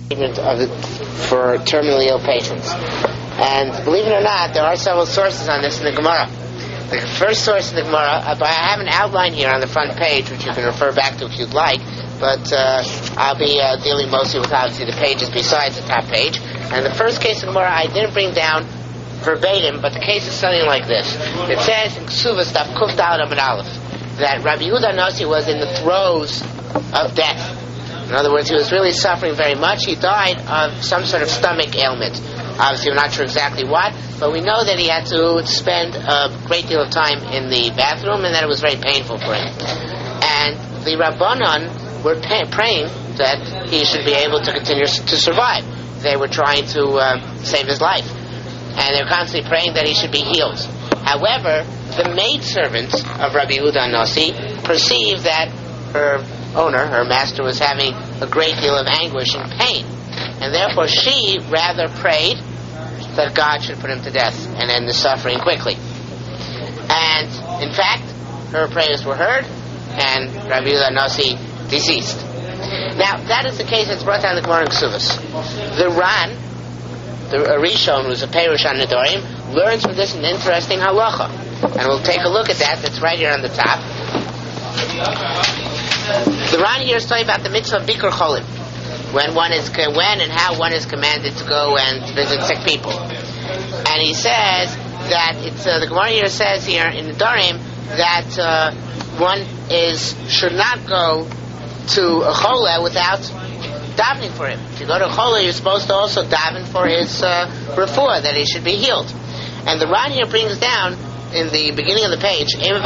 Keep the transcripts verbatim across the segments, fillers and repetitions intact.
of it for terminally ill patients. And believe it or not, there are several sources on this in the Gemara. The first source in the Gemara, I have an outline here on the front page, which you can refer back to if you'd like, but uh, I'll be uh, dealing mostly with obviously the pages besides the top page. And the first case in Gemara I didn't bring down verbatim, but the case is something like this. It says in Ksuvas Daf Kuf Daled Amud Aleph that Rabbi Yehuda Nasi was in the throes of death. In other words, he was really suffering very much. He died of some sort of stomach ailment. Obviously, we're not sure exactly what, but we know that he had to spend a great deal of time in the bathroom and that it was very painful for him. And the Rabbanon were pay- praying that he should be able to continue to survive. They were trying to uh, save his life. And they were constantly praying that he should be healed. However, the maidservant of Rabbi Yehuda Nasi perceived that her owner, her master, was having a great deal of anguish and pain. And therefore she rather prayed that God should put him to death and end the suffering quickly. And, in fact, her prayers were heard, and Rabbi Yehuda Nasi deceased. Now, that is the case that's brought down in the Gemara in Ksuvas. The Ran, the Rishon, who's a Perush on Nedarim, learns from this an interesting halacha. And we'll take a look at that. That's right here on the top. The Ran here is talking about the mitzvah of Bikur Cholim, when one is when and how one is commanded to go and visit sick people. And he says that it's uh, the Gemara here says here in the Nedarim that uh, one is should not go to a chole without davening for him. If you go to a chole, you're supposed to also daven for his uh, refuah, that he should be healed. And the Ran here brings down in the beginning of the page,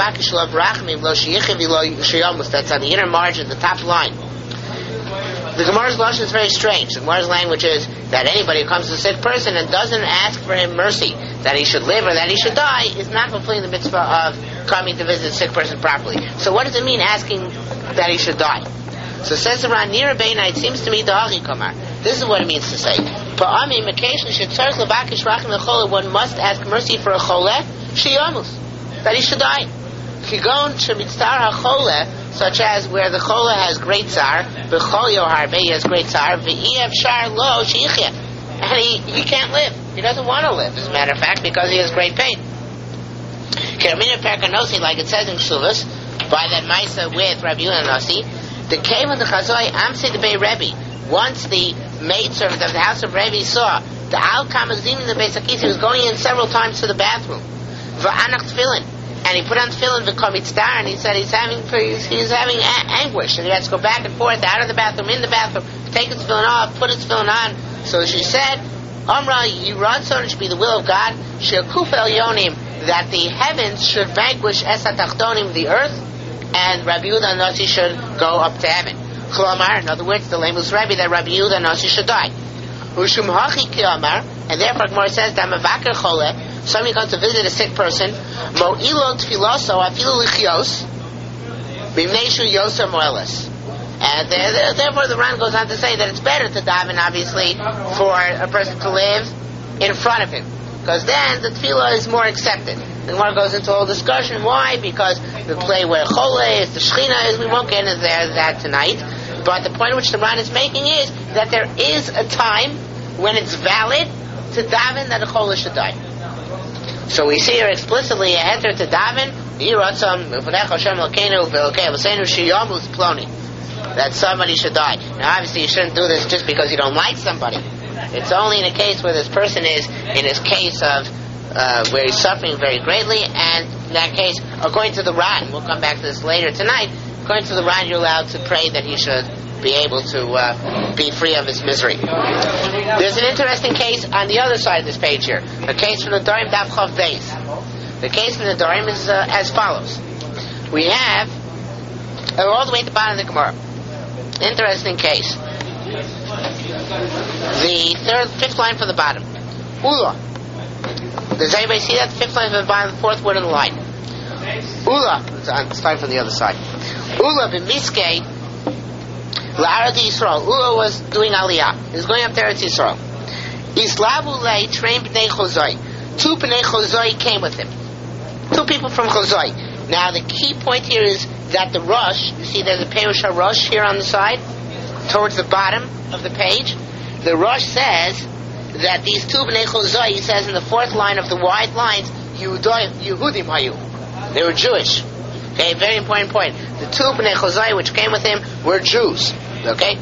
that's on the inner margin, the top line. The Gemara's lashon is very strange. The Gemara's language is that anybody who comes to a sick person and doesn't ask for him mercy, that he should live or that he should die, is not fulfilling the mitzvah of coming to visit a sick person properly. So what does it mean asking that he should die? So it says around near Beina, it seems to me da'achi kamar. This is what it means to say. Pa'amim, occasionally, one must ask mercy for a choleh, shiyamus, that he should die. Kigon shemitzar hachole, such as where the chole has great tsar, b'chol yoharbe, he has great tsar, v'iev shar lo shichya, and he, he can't live. He doesn't want to live, as a matter of fact, because he has great pain. Kermina perkanosi, like it says in Ksuvas, by that Maisa with Rabbi Yehuda Nasi, the cave of the Chazoi, Amsi the Bei Rebbe, once the maidservant of the house of Rebbe saw the Al Kamazim in the Beis Hakis, he was going in several times to the bathroom. V'anach tefillin, and he put on tefillin v'komitztar, and he said he's having he's, he's having a- anguish, and he has to go back and forth, out of the bathroom, in the bathroom, take his tefillin off, put his tefillin on. So she said, Amra, you run so it should be the will of God, she'akuf el yonim, that the heavens should vanquish es hatachtonim, the earth, and Rabbi Yehuda Nasi should go up to heaven. Chlamar, in other words, the Lemus Rebbe, that Rabbi Yehuda Nasi should die. Ushum hachi kiamar, and therefore Gemara says that mavakar chole, somebody comes to visit a sick person, mo'ilo tfiloso afilu lichios, b'mneishu yoser moelis. And therefore the Ran goes on to say that it's better to daven, obviously, for a person to live in front of him, because then the tefillah is more accepted. The Gemara goes into a whole discussion. Why? Because the play where chole is, the shechina is, we won't get into there, that tonight. But the point which the Ran is making is that there is a time when it's valid to daven that a chole should die. So we see here explicitly a heter to daven, that somebody should die. Now obviously you shouldn't do this just because you don't like somebody. It's only in a case where this person is in his case of uh, where he's suffering very greatly, and in that case, according to the Ran, we'll come back to this later tonight, according to the Ran, you're allowed to pray that he should be able to uh, be free of his misery. There's an interesting case on the other side of this page here. A case from the Nedarim Daf Chav Beis. The case from the Nedarim is uh, as follows. We have, uh, all the way at the bottom of the Gemara, interesting case. The third, fifth line from the bottom. Ula. Does anybody see that? The fifth line from the bottom, the fourth word in the line. Ula. It's starting from the other side. Ula b'miskei la'arad Yisrael. Ula was doing aliyah. He was going up there to Yisrael. Islavu lei train b'nei Chozai. Two b'nei Chozai came with him. Two people from Chozai. Now the key point here is that the Rosh, you see there's a Perush HaRosh here on the side, towards the bottom of the page. the Rosh says that these two Bnei Chozai, he says in the fourth line of the wide lines, Yehudim Hayu. They were Jewish. Okay, very important point. The two Bnei Chozai which came with him were Jews. Okay?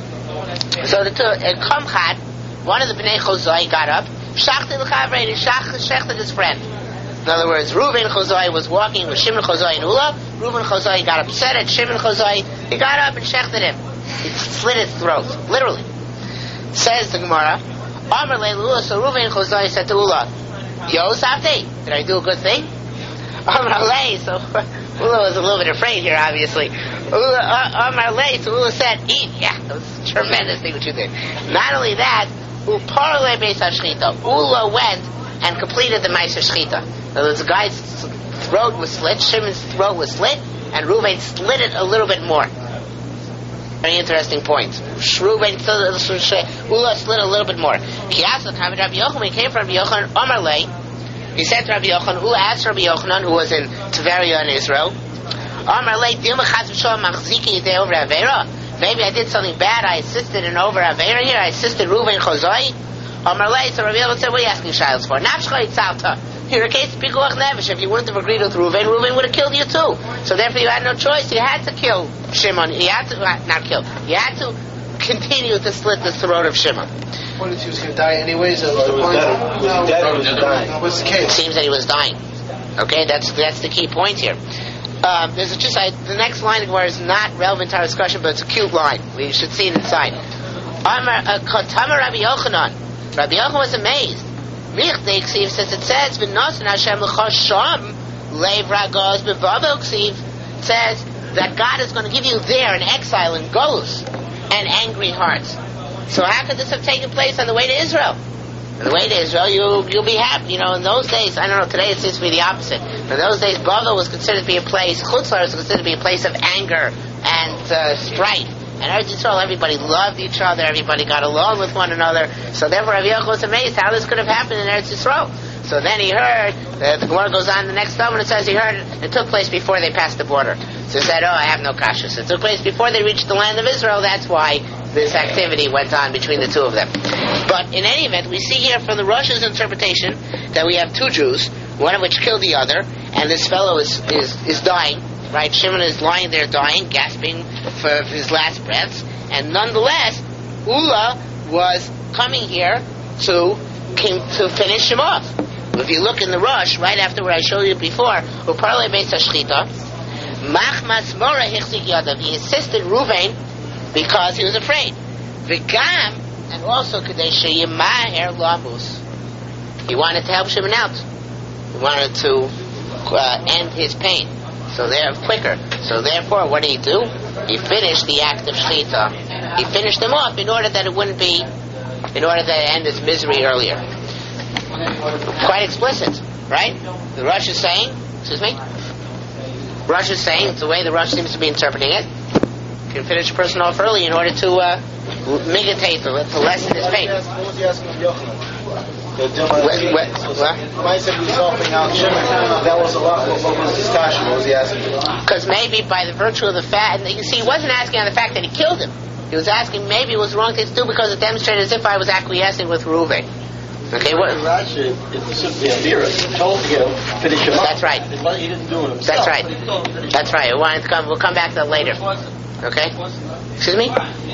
So the two, uh, Kamchad, one of the Bnei Chozai got up, Shachted l'chavrein, and shechted his friend. In other words, Reuven Chozai was walking with Shimon Chozai and Ula. Reuven Chozai got upset at Shimon Chozai. He got up and shechted him. He slit his throat, literally. Says the Gemara, Amar le'Ula, so Reuven Chozai said to Ula, Yo, Safti, did I do a good thing? Amar le, so Ula was a little bit afraid here, obviously. Ula, uh, Amar le, so Ula said, eat. Yeah, that was a tremendous thing what you did. Not only that, Uparle beis hashchita. Ula went and completed the Meiser Shchita. In other words, the guy's throat was slit, Shimon's throat was slit, and Reuven slit it a little bit more. Very interesting point. Reuven Ula slit a little bit more. He asked the time Rabbi Yochanan, he came from Rabbi Yochanan, Amar le, he said to Rabbi Yochanan, Ula asked Rabbi Yochanan, who was in Tveria in Israel, Amar le, Dilma chas v'sholem machziki yedei over Avera. Maybe I did something bad, I assisted in over Avera here, I assisted Reuven Chozai. Amar le, so Rabbi Yochanan said, what are you asking Shilas for? Nafshcha yitzalta. Here, a case of Pikuach Nefesh. If you wouldn't have agreed with Reuven, Reuven would have killed you too. So therefore you had no choice. You had to kill Shimon. You had to, not kill, you had to continue to slit the throat of Shimon. What if he was going to die anyways? Was the point? Was he dead or was he dying? What's the case? It seems that he was dying. Okay, that's that's the key point here. Um, there's just I, the next line where is not relevant to our discussion, but it's a cute line. We should see it inside. Amar Katama Rabbi Yochanan. Rabbi Yochanan was amazed. Michdeik Ksiv says it says V'nosan Hashem l'chasham leiv ragos b'vavil Ksiv says that God is going to give you there in exile in Golus and angry hearts. So how could this have taken place on the way to Israel? On the way to Israel, you you'll be happy. You know, in those days, I don't know. Today it seems to be the opposite. In those days, Bavel was considered to be a place. Chutzlar was considered to be a place of anger and uh, strife. And Eretz Yisrael, everybody loved each other. Everybody got along with one another. So therefore, Rabbi Yochanan was amazed how this could have happened in Eretz Yisrael. So then he heard, uh, the Gemara goes on the next time and it says he heard it, it took place before they passed the border. So he said, oh, I have no kashas. It took place before they reached the land of Israel. That's why this activity went on between the two of them. But in any event, we see here from the Rosh's interpretation that we have two Jews, one of which killed the other, and this fellow is, is, is dying. Right, Shimon is lying there dying, gasping for his last breaths, and nonetheless, Ula was coming here to came to finish him off. If you look in the Rosh, right after what I showed you before, Uparle beis hashchita, Machmas Mora hichzik yadav, he insisted Reuven because he was afraid. V'gam, and also Kadei sheyimaher lamus, he wanted to help Shimon out. He wanted to uh, end his pain. So they're quicker. So therefore, what did he do? He finished the act of shchita. He finished them off in order that it wouldn't be, in order that it end his misery earlier. Quite explicit, right? The Rosh is saying, excuse me? Rosh is saying, it's the way the Rosh seems to be interpreting it, you can finish a person off early in order to uh, mitigate, to, to lessen his pain. What was he asking of Yochanan? What? What? Why said he was helping out Shimon? That was a lot. What was his discussion? What was he asking? Because maybe by the virtue of the fact, you see, he wasn't asking on the fact that he killed him. He was asking maybe it was the wrong thing to do because it demonstrated as if I was acquiescing with Reuven. Okay, what? Rashi, it's simply a mirror. He told him, finish him up. That's right. He didn't do it himself. That's right. That's right. We wanted to come. We'll come back to that later. Okay. Excuse me.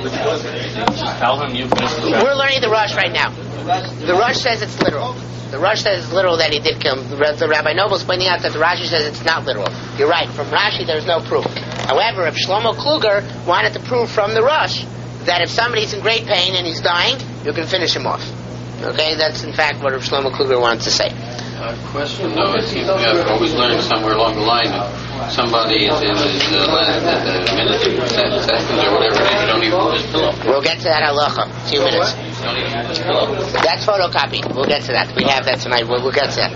Tell him you finished the We're learning the Rosh right now. The Rosh says it's literal. The Rosh says it's literal that he did kill him. The Rabbi Noble is pointing out that the Rashi says it's not literal. You're right. From Rashi, there's no proof. However, if Shlomo Kluger wanted to prove from the Rosh that if somebody's in great pain and he's dying, you can finish him off. Okay, that's in fact what Shlomo Kluger wanted to say. Uh, question though, it seems we have always learned somewhere along the line that somebody is in his uh, last at the minute seconds or whatever it is, you don't even move his pillow. We'll get to that halacha. A few minutes. Don't even move his pillow. That's photocopied. We'll get to that. We have that tonight. We'll, we'll get to that.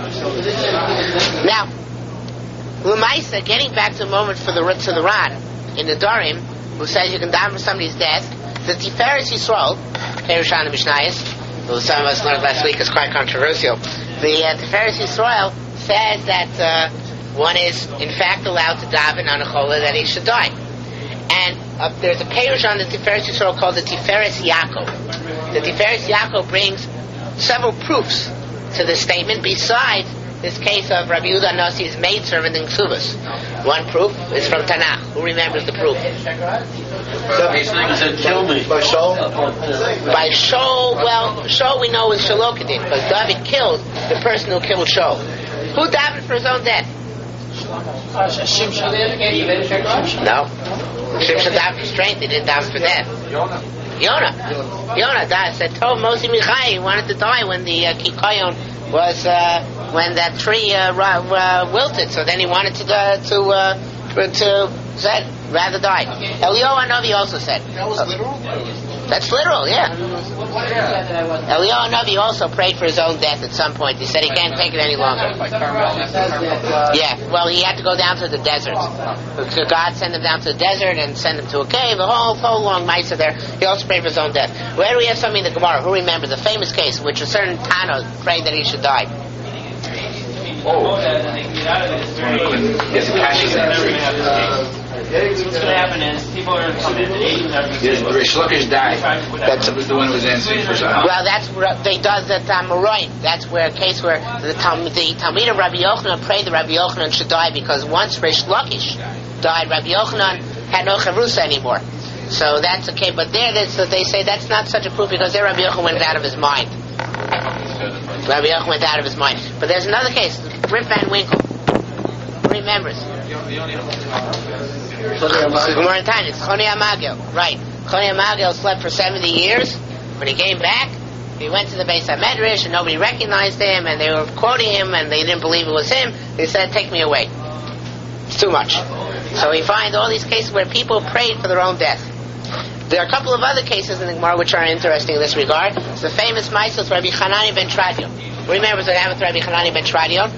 Now, L'maisa, getting back to the moment for the to the Ran in the Dorim, who says you can die for somebody's death. The Tiferes Yisrael, Perushan and Mishnayos, who some of us learned last week, is quite controversial. The uh, Tiferes Yisrael says that uh, one is in fact allowed to daven on a chola that he should die. And uh, there's a Perush on the Tiferes Yisrael called the Tiferes Yaakov. the Tiferes Yaakov brings several proofs to this statement besides this case of Rabbi Yehuda Nasi's maidservant in Ksubas. One proof is from Tanakh. Who remembers the proof? These things that kill me. By Shaul? By Shaul, well, Shaul we know is Shalokadin, because David killed the person who killed Shaul. Who davened for his own death? No. Shimshon davened for strength, he didn't daven for death. Yonah. Yonah died, said, Tov Mosi Michai, he wanted to die when the uh, Kikayon was, uh, when that tree uh, ra- uh, wilted, so then he wanted to, uh, to, uh, to, said, rather die. Eliyahu Hanavi also said. That was literal? That's literal, yeah. Eliyahu Hanavi also prayed for his own death at some point. He said he can't take it any longer. Yeah, well, he had to go down to the desert. God sent him down to the desert and sent him to a cave, a whole, whole long Maisa there. He also prayed for his own death. Where do we have something in the Gemara? Who remembers the famous case in which a certain Tana prayed that he should die? Oh. Yes, Kashi's in the tree. What's going to happen is people are coming to Yes, Rish Lakish died. That's was the one who was answering for Zahar. Well, that's where they does the Tamuroin. That's where a case where the Tal- the Talmid of Rabbi Yochanan prayed that Rabbi Yochanan should die because once Rish Lakish died, Rabbi Yochanan had no chavrusa anymore. So that's okay. But there, that's, so they say that's not such a proof because there Rabbi Yochanan went out of his mind. Rabbi Yochanan went out of his mind. But there's another case, Rip Van Winkle. Who remembers? Gemara in time, it's Choni Amagel. Right. Choni Amagel slept for seventy years. When he came back, he went to the Beis HaMedrash and nobody recognized him and they were quoting him and they didn't believe it was him. They said, take me away. It's too much. So we find all these cases where people prayed for their own death. There are a couple of other cases in the Gemara which are interesting in this regard. It's the famous Maisa of Rabbi Hanani ben Tradion. Who remembers what happened to Rabbi Hanani ben Tradion?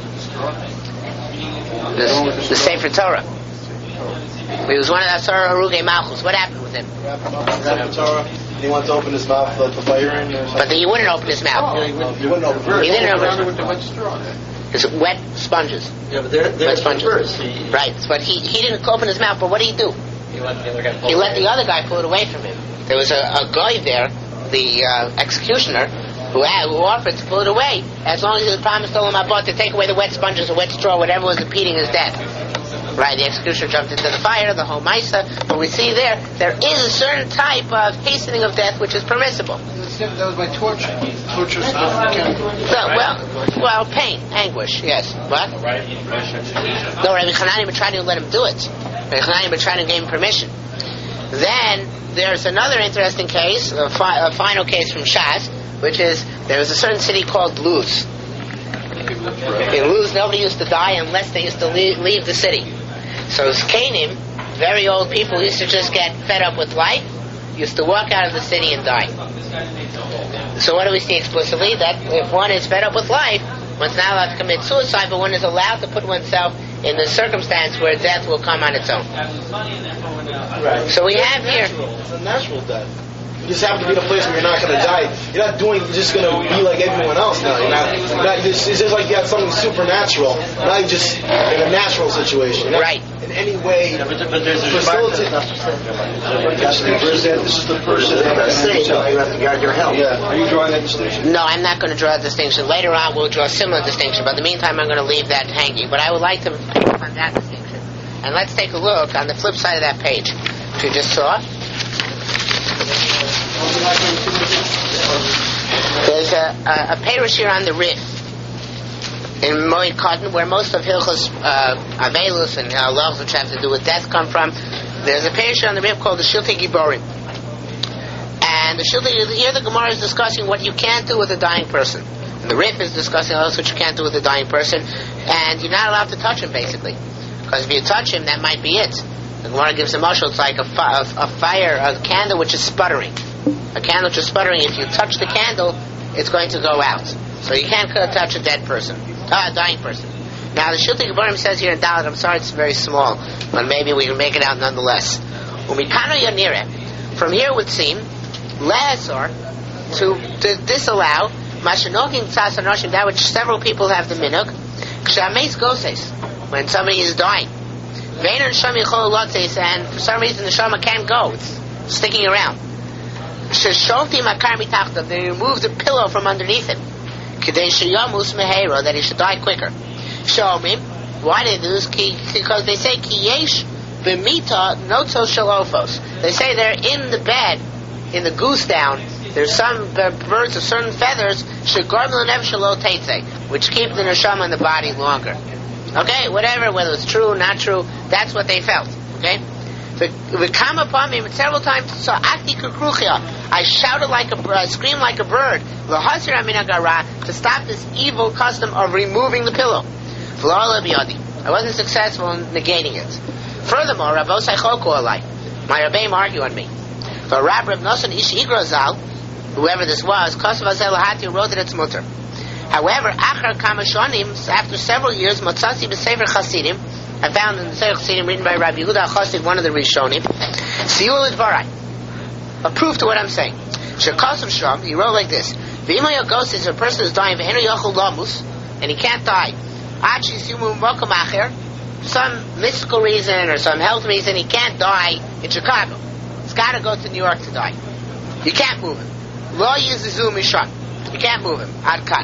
The, the Sefer Torah. He was one of the Asar Haruge Malchus. What happened with him? He wanted to open his mouth like a fire in or something. But he wouldn't open his mouth. He wouldn't open it. He didn't open his mouth. It's wet sponges. Yeah, but they're, they're Wet sponges. first. Right. But he, he didn't open his mouth. But what did he do? He let the other guy pull He let it. the other guy pull it away from him. There was a, a guy there, the uh, executioner, who had, who offered to pull it away as long as he was promised Olam Haba to take away the wet sponges or wet straw, whatever was impeding his death. Right, the executioner jumped into the fire, the whole Maisa. But we see there, there is a certain type of hastening of death which is permissible. That was by torture. Torture stuff. So, well, well, pain, anguish, yes. What? No, Rabbi Hanani ben Tradion let him do it. Rabbi Hanani ben Tradion gave him permission. Then there's another interesting case, a, fi- a final case from Shas, which is there was a certain city called Luz. In Luz, nobody used to die unless they used to leave, leave the city. So Zkanim, very old people, used to just get fed up with life, used to walk out of the city and die. So what do we see explicitly? That if one is fed up with life, one's not allowed to commit suicide, but one is allowed to put oneself in the circumstance where death will come on its own. Right. So we have here... It's a natural death. You just happen to be in a place where you're not going to die. You're not doing, you're just going to be like everyone else now. You're not, you're not just, it's just like you have something supernatural. Now you're just in a natural situation. You're not Right. in any way Yeah, but, but there's a facilitate. This is the person that's saying you have to guard your health. Yeah. Are you drawing that distinction? No, I'm not going to draw a distinction. Later on, we'll draw a similar distinction, but in the meantime, I'm going to leave that hanging. But I would like to pick up on that distinction. And let's take a look on the flip side of that page, which you just saw. There's a, a, a parish here on the Rif in Moed Cotton, where most of Hilchos uh, Avelus and halachos which have to do with death come from. There's a parish here on the Rif called the Shiltei Giborim. And the Shiltei, here the Gemara is discussing what you can't do with a dying person. And the Rif is discussing also what you can't do with a dying person. And you're not allowed to touch him, basically. Because if you touch him, that might be it. The Gemara gives a mashal, it's like a, fi- a, a fire, a candle which is sputtering. A candle which is sputtering, if you touch the candle, it's going to go out. So you can't touch a dead person, uh, a dying person. Now the Shiltei Giborim says here in Dalet, I'm sorry it's very small, but maybe we can make it out nonetheless. Umikano Yanire, from here it would seem, Le'asor, to, to disallow, Mashanogin Tzas Anoshim, that which several people have the minhag, Kshameis Goses, when somebody is dying. And for some reason the Shama can't go. It's sticking around. Sheshofti makar mitachtav, they removed the pillow from underneath him. Kedei sheyamus mehera, that he should die quicker. Shomim, why did they do this? Because they say ki yesh b'mita noto shalofos. They say they're in the bed, in the goose down. There's some birds of certain feathers shegarm l'nev shalo teitze, which keep the neshama in the body longer. Okay, whatever, whether it's true or not true, that's what they felt. Okay. We come upon me several times. So akti kukruchia, I shouted like a, I screamed like a bird. L'hasir aminagara, to stop this evil custom of removing the pillow. V'lo biyadi, I wasn't successful in negating it. Furthermore, Rabbosai choku alai, my Rebbeim argue on me. For Rab Rav Nosson Ish Igrazal, whoever this was, Kosav Azel Lahati wrote that it's mutter. However, achar kama shonim, after several years, Motzasi b'sefer Chasidim, I found in the Sefer Chasidim written by Rabbi Yehuda Chassid, one of the Rishonim, Siyul Idvarai, a proof to what I'm saying. Shekosav Shom, he wrote like this: V'imay Yagos is a person who's dying v'henu yochel lamus, and he can't die. Achi simu mokom acher, some mystical reason or some health reason, he can't die in Chicago. He's got to go to New York to die. You can't move him. Lo yizizu mishon. You can't move him. Ad kan.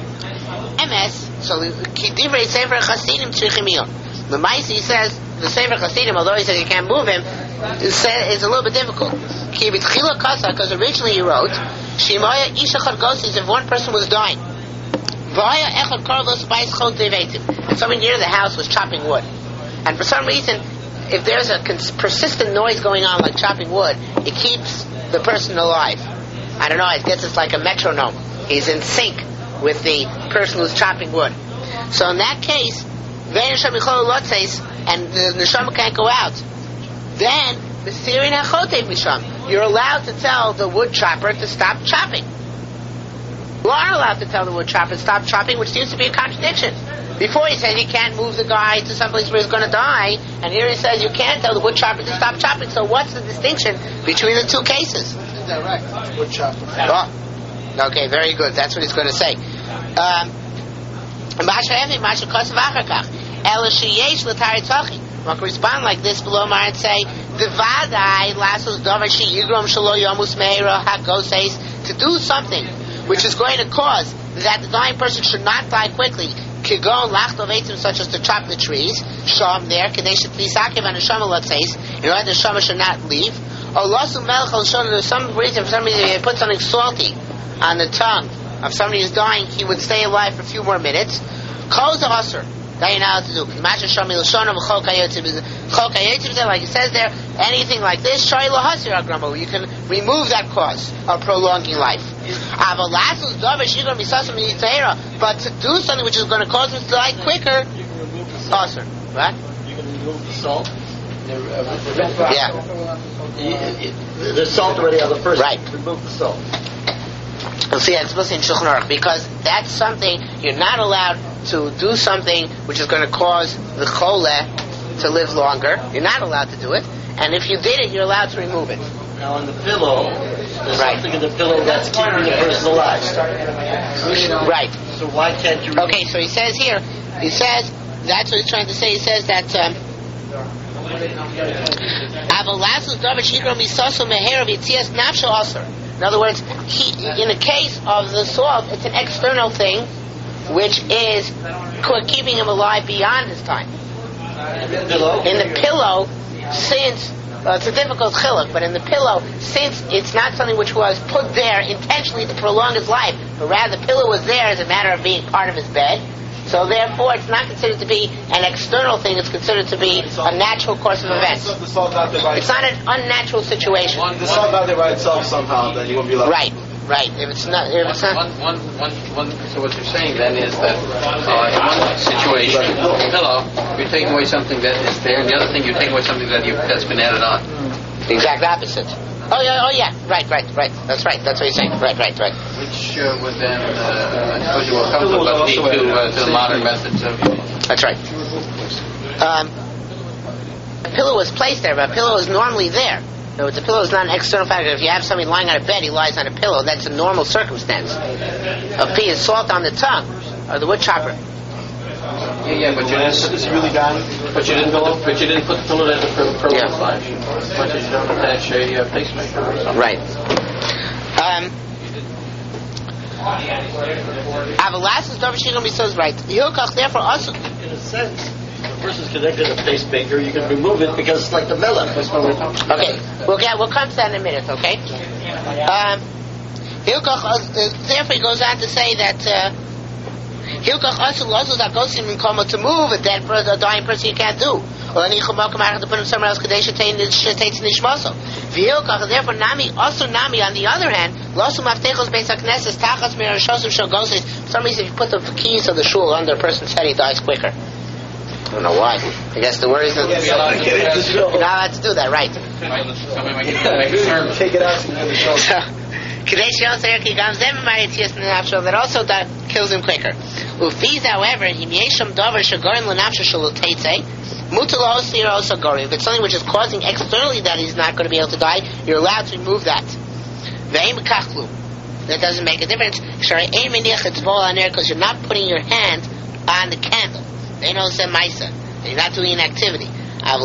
M S. So ki divrei Sefer Chasidim tzrichim. The Maisi says the Sefer Chasidim, although he says you can't move him, is a little bit difficult. Ki b'tchila kasa, because originally he wrote, Shimoya isha chad gosis, if one person was dying, v'haya echad karlos b'ais chod devetim, and someone near the house was chopping wood, and for some reason, if there's a cons- persistent noise going on like chopping wood, it keeps the person alive. I don't know, I guess it's like a metronome. He's in sync with the person who's chopping wood. So in that case, and the neshama can't go out, then the Syrian hachotev misham, you're allowed to tell the wood chopper to stop chopping. You are allowed to tell the wood chopper to stop chopping, which seems to be a contradiction. Before he said you can't move the guy to someplace where he's going to die, and here he says you can't tell the wood chopper to stop chopping. So what's the distinction between the two cases? Direct wood chopper. Oh, okay, very good. That's what he's going to say. Um, one can respond like this below Mar and say, to do something which is going to cause that the dying person should not die quickly, such as to chop the trees, sham there, in order the neshama should not leave. Or some reason, for some reason, they put something salty on the tongue of somebody who's dying, he would stay alive for a few more minutes. Close the usher. That you're not allowed to do. Like it says there, anything like this, you can remove that cause of prolonging life. But to do something which is going to cause him to die quicker, usher. Right? You can remove the salt. Yeah. There's salt already on the person. Right. Remove the salt. You'll see that's supposed to in Shulchan Aruch, because that's something you're not allowed to do something which is going to cause the choleh to live longer. You're not allowed to do it, and if you did it, you're allowed to remove it. Now on the pillow, there's Right. something in the pillow that's keeping the person alive. Right. So why can't you? Remove Okay, so he says here, he says, that's what he's trying to say, he says that, um, in other words, he, in the case of the salt, it's an external thing which is keeping him alive beyond his time. In the pillow? In the pillow, since, uh, it's a difficult chiluk, but in the pillow, since it's not something which was put there intentionally to prolong his life, but rather the pillow was there as a matter of being part of his bed, so therefore it's not considered to be an external thing, it's considered to be a natural course of events. The salt out there by It's not an unnatural situation. the salt out there by itself somehow, then you won't be allowed. Right, right. If it's not, if it's not, One, one, one, one, so what you're saying then is that uh, in one situation, pillow, you're taking away something that is there, and the other thing you're taking away something that you that's been added on. the exact opposite. Oh yeah, oh yeah, right, right, right. That's right. That's what you're saying. Right, right, right. Which uh, would then, uh, I suppose you will come to, but lead to, uh, to the modern methods of. That's right. Um, a pillow was placed there, but a pillow is normally there. No, the pillow is not an external factor. If you have somebody lying on a bed, he lies on a pillow. That's a normal circumstance. A pea is salt on the tongue, or the wood chopper. Yeah, yeah, but you didn't. Is he really dying? But you didn't. But you didn't put the pillow there for for Yeah. life. As much as you don't attach a uh, pacemaker or something. Right. Um, Avalas's Dover Shigam says right. Hilkach therefore also. In a sense, the person's connected to a pacemaker. You can remove it because it's like the melon. Okay, we'll get we'll come to that in a minute. Okay. Um, Hilkach uh, therefore he goes on to say that. Uh, Hilkach also also that goes in coma to move a dead person, a dying person you can't do. Or any chumakom to put him somewhere else. Kadesh tates nishmaso. V'hilkach therefore nami also nami on the other hand losu maftechos beis hakneses tachas mirashosim shel goses. For some reason if you put the keys of the shul under a person's head he dies quicker. I don't know why. I guess the worries that you're not allowed to do that, right? Take it out from the shoulder. That also that kills him quicker. Ufiz, however, if it's something which is causing externally that he's not going to be able to die, you're allowed to remove that. That doesn't make a difference because you're not putting your hand on the candle. They know it's a maisa. You're not doing an activity. But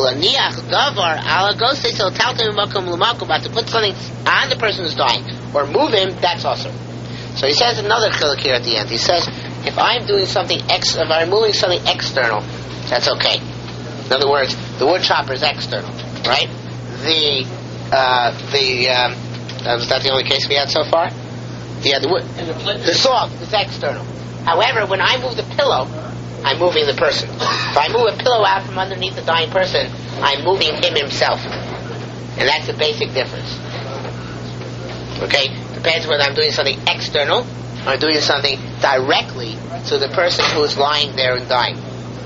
to put something on the person who's dying or move him, that's also. So he says another chiluk here at the end. He says, if I'm doing something ex, if I'm moving something external, that's okay. In other words, the wood chopper is external, right? The uh, the um, was that the only case we had so far? Yeah, the wood, the saw is external. However, when I move the pillow, I'm moving the person. If I move a pillow out from underneath the dying person, I'm moving him himself. And that's the basic difference. Okay? Depends whether I'm doing something external or doing something directly to the person who is lying there and dying.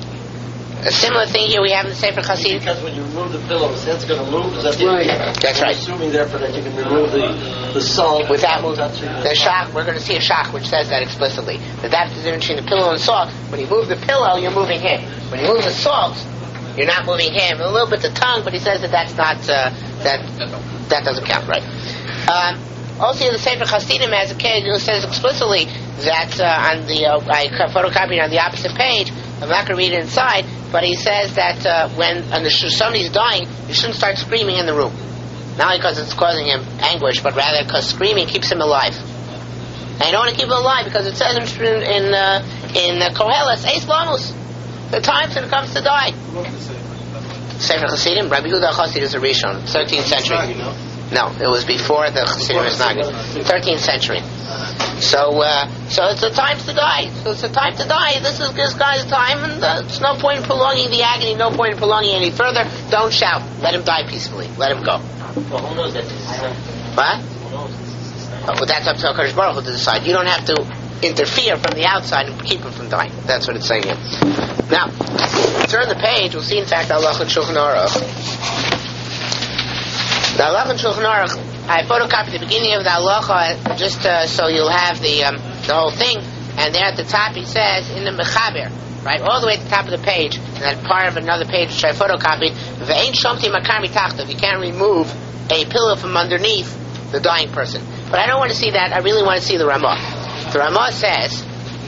A similar thing here we have in the Sefer Chasid. Because when you remove the pillow, his head's going to move. Is that right? That's right. I'm assuming therefore that you can remove the the salt without moving the shach. We're going to see a shach which says that explicitly. That that's the difference between the pillow and salt. When you move the pillow, you're moving him. When you move the salt, you're not moving him. A little bit the tongue, but he says that that's not uh, that that doesn't count, right? Um, also, in the Sefer Chassidim has a case who says explicitly that uh, on the uh, I photocopied on the opposite page. I'm not going to read it inside, but he says that uh, when uh, somebody's dying, you shouldn't start screaming in the room. Not because it's causing him anguish, but rather because screaming keeps him alive. And you don't want to keep him alive because it says in in uh, in uh, Koheles, Eis Lamus, the times when it comes to die. Sefer Chassidim, Rabbi Yehuda Chassid is a Rishon, thirteenth century. No, it was before the Chassidim was Nagid, thirteenth century. So, uh, so it's a time to die. So it's a time to die. This is this guy's time, and uh, there's no point in prolonging the agony. No point in prolonging any further. Don't shout. Let him die peacefully. Let him go. Well, who knows that? What? Oh, well, that's up to HaKadosh Baruch Hu to decide. You don't have to interfere from the outside and keep him from dying. That's what it's saying here. Now, turn the page. We'll see, in fact, Halach and Shulchan Aruch. The Halach and Shulchan Aruch. I photocopied the beginning of the halacha just uh, so you'll have the um, the whole thing. And there at the top he says in the mechaber, right, all the way at the top of the page, and that part of another page which I photocopied. Ve'ein shomti makar mitachtav. You can't remove a pillow from underneath the dying person. But I don't want to see that. I really want to see the Ramah. The Ramah says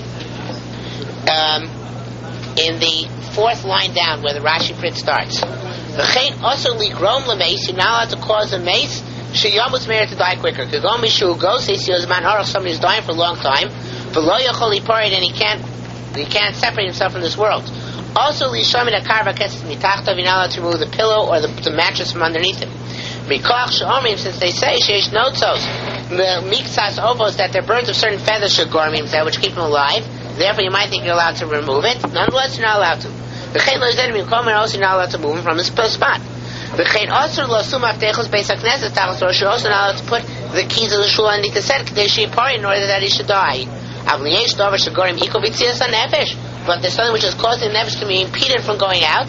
um, in the fourth line down where the Rashi print starts. V'chein also ligrom lemeis. You're not allowed to cause a mace. Sheyamus merit to die quicker. Kagom mishu goes. Somebody's dying for a long time. V'lo yachol liparid, and he can't he can't separate himself from this world. Also, lishamid akarva ketzes mitachtav. You're not allowed to remove the pillow or the, the mattress from underneath him. Mikach sheomrim, since they say sheish notzos miktsas ovos, that they're birds of certain feathers shegormim, that which keep him alive. Therefore, you might think you're allowed to remove it. Nonetheless, you're not allowed to. V'chein lo yized mikom, also you're not allowed to move him from his spot. V'chein also lo sum aftechos beis hakneses tachas rosh. You're also not allowed to put the keys of the shul underneath the set kadesh yipari, in order that he should die. But there's something which is causing the nefesh to be impeded from going out.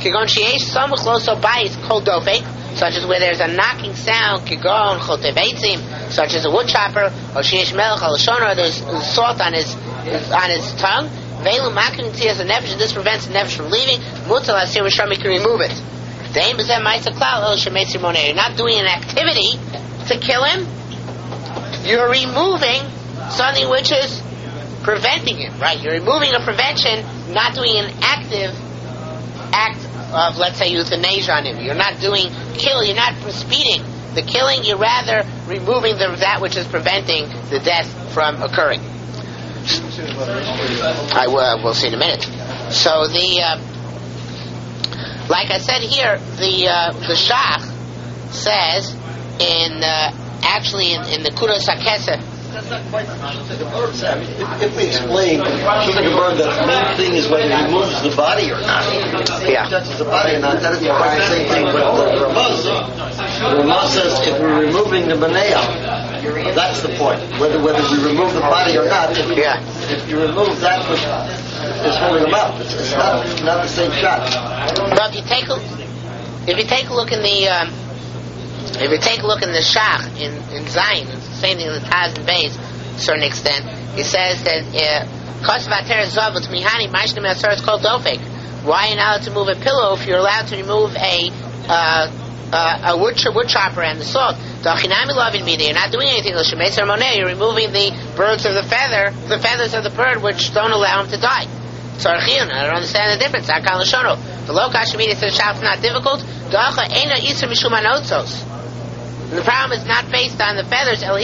Such as where there's a knocking sound, such as a wood chopper, or there's salt on his, his on his tongue. This prevents the nefesh from leaving. You can remove it. You're not doing an activity to kill him. You're removing something which is preventing him, right? You're removing a prevention, not doing an active act of, let's say, euthanasia on him. You're not doing kill, you're not speeding the killing, you're rather removing the, that which is preventing the death from occurring. I will, we'll see in a minute. So the, uh, like I said here, the uh, the Shach says in uh, actually in, in the Kudos HaKesef. That's not quite the Gemara. I mean, if, if we explain to the Gemara that the main thing is whether he removes the body or not, yeah. if he touches the body or not, that is quite the same thing with the Ramah. The Ramah says if we're removing the Benea, that's the point. Whether whether we remove the body or not, if, yeah. if you remove that which is holding him up, it's, it's not not the same shot. But if you take a if you take a look in the um, if you take a look in the Shach in in Zion, it's the same thing in the Taz and Beis, to a certain extent. He says that why are you not allowed to move a pillow if you're allowed to remove a uh, uh, a wood, wood chopper and the salt? You're not doing anything. You're removing the birds of the feather, the feathers of the bird, which don't allow him to die. I don't understand the difference. The low kashmiri says it's not difficult. The problem is not based on the feathers. The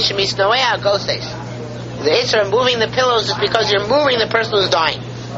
Isra of moving the pillows is because you're moving the person who's dying.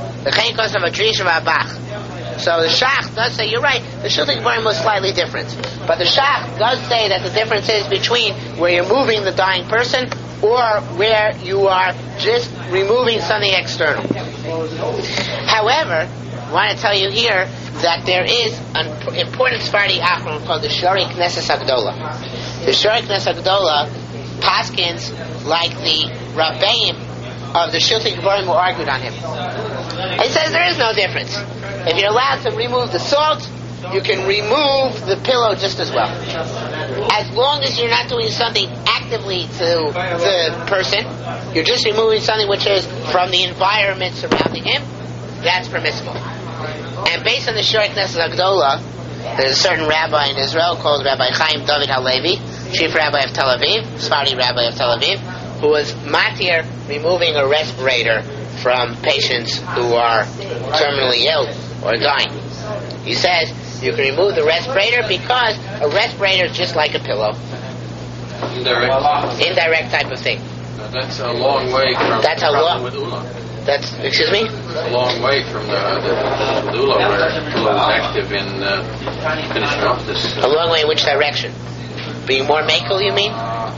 So the Shach does say, you're right, the Shulchan Aruch was slightly different. But the Shach does say that the difference is between where you're moving the dying person or where you are just removing something external. However, I want to tell you here that there is an important Sephardi Achron called the Shari Knesset Hagdola. The Shari Knesset Hagdola paskins like the Rabbeim of the Shulchan Aruch who argued on him. He says there is no difference. If you're allowed to remove the salt, you can remove the pillow just as well. As long as you're not doing something actively to the person, you're just removing something which is from the environment surrounding him, that's permissible. And based on the Shari Knesset Hagdola, there's a certain rabbi in Israel called Rabbi Chaim David Halevi, chief rabbi of Tel Aviv, Sephardi rabbi of Tel Aviv, who was matir removing a respirator from patients who are terminally ill or dying. He says you can remove the respirator because a respirator is just like a pillow. Indirect. Indirect type of thing. Now that's a long way from That's the a problem lo- with Ula. That's, excuse me? A long way from the, the, the Ula where Ula was active in uh, finishing off this. A long way in which direction? Being more makel, you mean?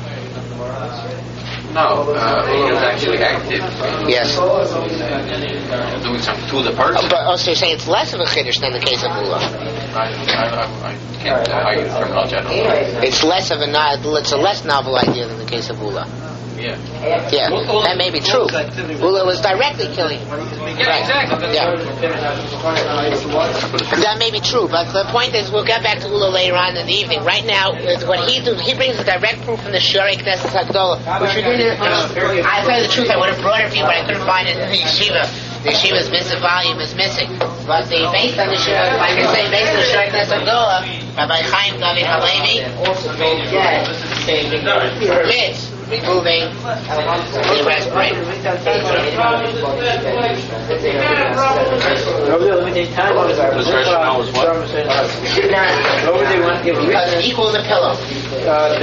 No, uh, Ula was actually active. Yes. Doing something to the person. Oh, but also you're saying it's less of a chiddush than the case of Ula. I, I, I, I can't uh, argue the terminology. I don't know. It's less of a no, it's a less novel idea than the case of Ula. Yeah. Yeah, that may be true. Ula was directly killing. Yeah, exactly. Yeah. That may be true, but the point is, we'll get back to Ula later on in the evening. Right now, what he do, he brings a direct proof from the Shari Knesset Hagdola, which we didn't. Uh, I tell you the truth, I would have brought it for you, but I couldn't find it in the yeshiva. The yeshiva's missing volume is missing. But the based on the Shari, like I say, based on the Shari Knesset Hagdola, Rabbi Chaim David Halevi permits removing the respirator. This rationale is what? Because it equals a pillow. But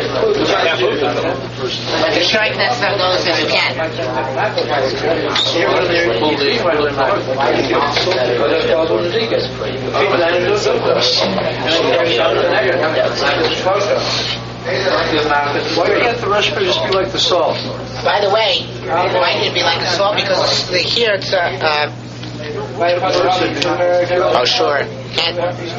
the Shari Knesset Hagdola says you can. Pull the, pull the Why can't the respirator just be like the salt? By the way, why can it be like the salt? Because the, here it's a. Uh, oh, sure. And,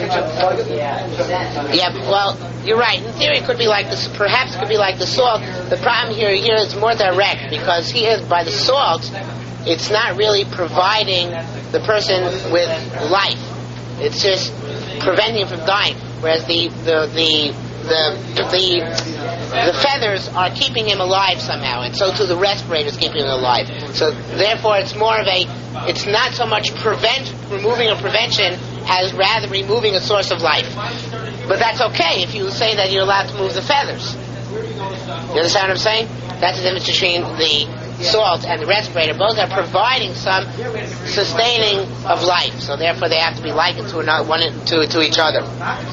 yeah, well, you're right. In theory, it could be like this. Perhaps it could be like the salt. The problem here, here is more direct because here, by the salt, it's not really providing the person with life. It's just preventing him from dying. Whereas the the the the the, the feathers are keeping him alive somehow, and so too the respirator is keeping him alive. So therefore, it's more of a. It's not so much prevent removing a prevention as rather removing a source of life. But that's okay if you say that you're allowed to move the feathers. You understand what I'm saying? That's the difference between the salt and the respirator, both are providing some sustaining of life. So therefore they have to be likened to another, one to, to each other.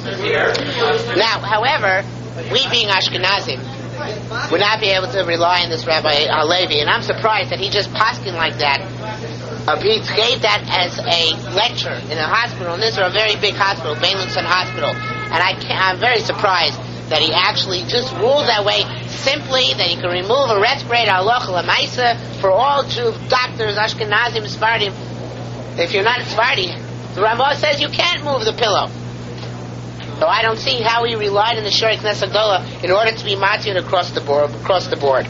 Now, however, we being Ashkenazim would not be able to rely on this Rabbi Halevi, and I'm surprised that he just poskin like that. Uh, he gave that as a lecture in a hospital, and this is a very big hospital, Beilinson Hospital, and I can't, I'm very surprised that he actually just ruled that way, simply that he can remove a respirator halacha l'maisa for all Jew doctors, Ashkenazim, Sephardim. If you're not a Sephardi, the Ramah says you can't move the pillow. So I don't see how he relied on the Shari Knesset Gdola in order to be matir across the board. Across the board.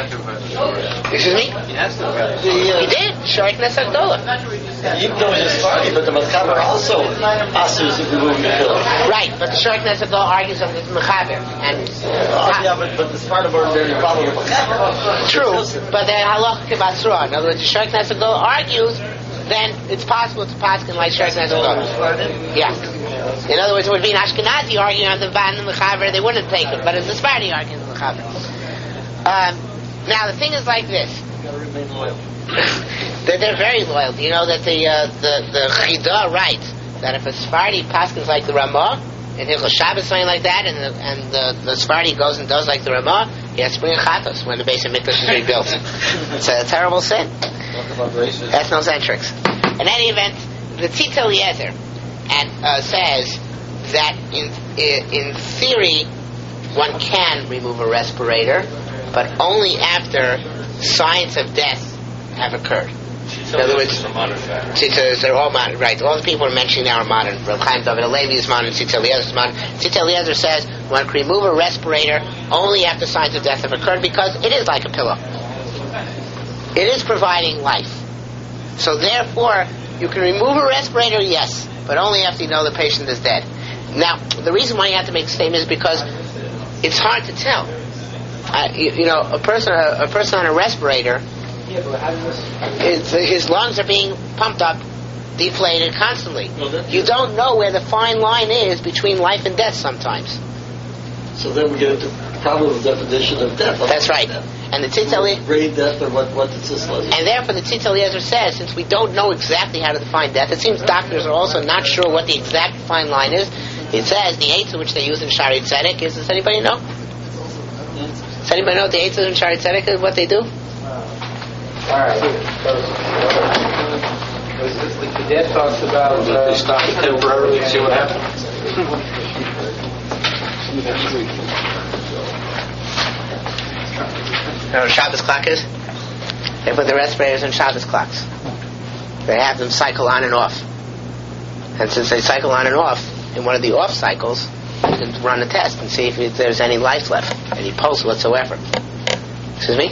Excuse me? The, uh, He did. Shari Knesset Gdola. Even though he's Sephardi, but the Mechaber also asks if removing the pillow. Right, but the Shari Knesset Gdola argues on the Mechaber. And Uh, yeah, but, but the Sephardim are very follow the Mechaber. true, but the halacha kibasra. In other words, the Shari Knesset Gdola argues, then it's possible to paskin like Shari Knesset Gdola. Yeah. In other words, it would be an Ashkenazi arguing on the Ban and the Mechaber, they wouldn't take it, but it's a Sephardi arguing on the Mechaber. Um, now the thing is like this. Remain loyal. they're, they're very loyal. Do you know that the uh, the the Chida writes that if a Sephardi paskins like the Ramah in Hilchos Shabbos, something like that, and the and the, the Sephardi goes and does like the Ramah, he has to bring a chatos when the base of Mikdash is rebuilt. It's a terrible sin. Ethnocentrics. In any event, the Tzitz Eliezer and uh, says that in in theory one can remove a respirator, but only after signs of death have occurred. In other words, Tzitz, they're all modern, right? All the people we're mentioning now are modern. Reb Chaim David Halevi is modern. Tzitz Eliezer is modern. Tzitz Eliezer says one can remove a respirator only after signs of death have occurred because it is like a pillow. It is providing life. So therefore, you can remove a respirator, yes, but only after you know the patient is dead. Now, the reason why you have to make the statement is because it's hard to tell. Uh, you, you know, a person, a, a person on a respirator, his, his lungs are being pumped up, deflated constantly. You don't know where the fine line is between life and death sometimes. So then we get into the problem of definition of death. That's right. And the Tzitz Eliezer, grade death, or what? What the Tzitz Eliezer? and therefore the Tzitz Eliezer says, since we don't know exactly how to define death, it seems doctors are also not sure what the exact fine line is. It says the eitzah which they use in Shari Tzedek is. Does anybody know? Does anybody know what the eitzah in Shari Tzedek is? What they do? Alright. The death talks about uh, They stop it temporarily and see what happens. You know what a Shabbos clock is? They put the respirators in Shabbos clocks. They have them cycle on and off. And since they cycle on and off, in one of the off cycles, you can run a test and see if there's any life left, any pulse whatsoever. Excuse me?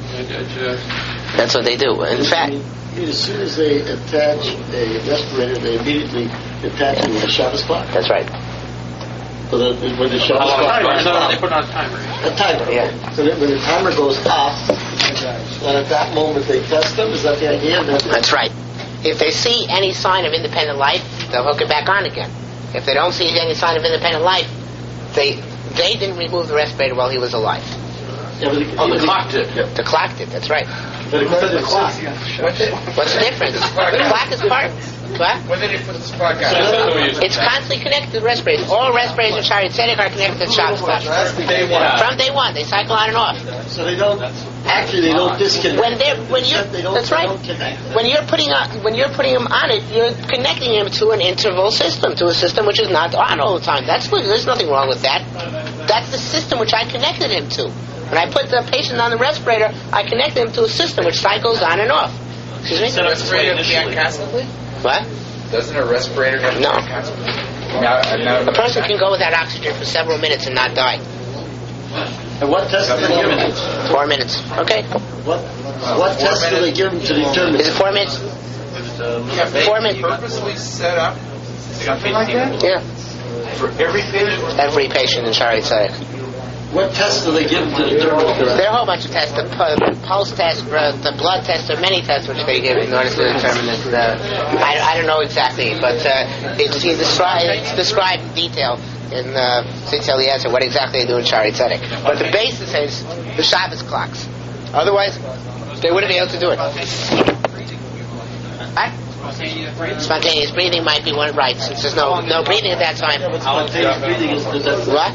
That's what they do. In fact, As soon as they attach a respirator, they immediately attach it with a Shabbos clock. that's right. So that when the Shabbos clock goes They off, put on a timer. a timer. Yeah. So that when the timer goes off, and at that moment they test them. Is that the idea? That That's right. If they see any sign of independent life, they'll hook it back on again. If they don't see any sign of independent life, they they didn't remove the respirator while he was alive. Yeah, but Oh, the clock did. Yeah. The clock did, that's right. But it the clock. What's the difference? The clock is part. What? when did he put the spark So out? that- It's constantly connected to the respirators. All respirators in Shari Tzedek are connected to the Shabbos clock. Day one. From day one, they cycle on and off. So they don't actually they don't disconnect. When they're when you're They don't, that's they right. don't connect. When you're putting on when you're putting him on it, you're connecting him to an interval system, to a system which is not on all the time. That's good. There's nothing wrong with that. That's the system which I connected him to. When I put the patient on the respirator, I connected him to a system which cycles on and off. Excuse me? Does a respirator have to be on constantly? What? Doesn't a respirator have to No. be on constantly? Now, now, A person can go without oxygen for several minutes and not die. And what test do they give them? Four minutes. Okay. What what test do they give them to determine? Is it four minutes? have they four minutes. purposely set up something like that Yeah. for every patient? Every patient in Shari Tzedek. What test do they give them to determine? There are a whole bunch of tests, the pu- pulse test, uh, the blood test, there are many tests which they give in order to determine this. Uh, I, I don't know exactly, but uh, it's, it's, described, it's described in detail in uh, Tzitz Eliezer what exactly they do in Shari Tzedek. But the basis is the Shabbos clocks. Otherwise, they wouldn't be able to do it. Right? Spontaneous breathing might be one, right, since there's no no breathing at that time. Spontaneous breathing is the What?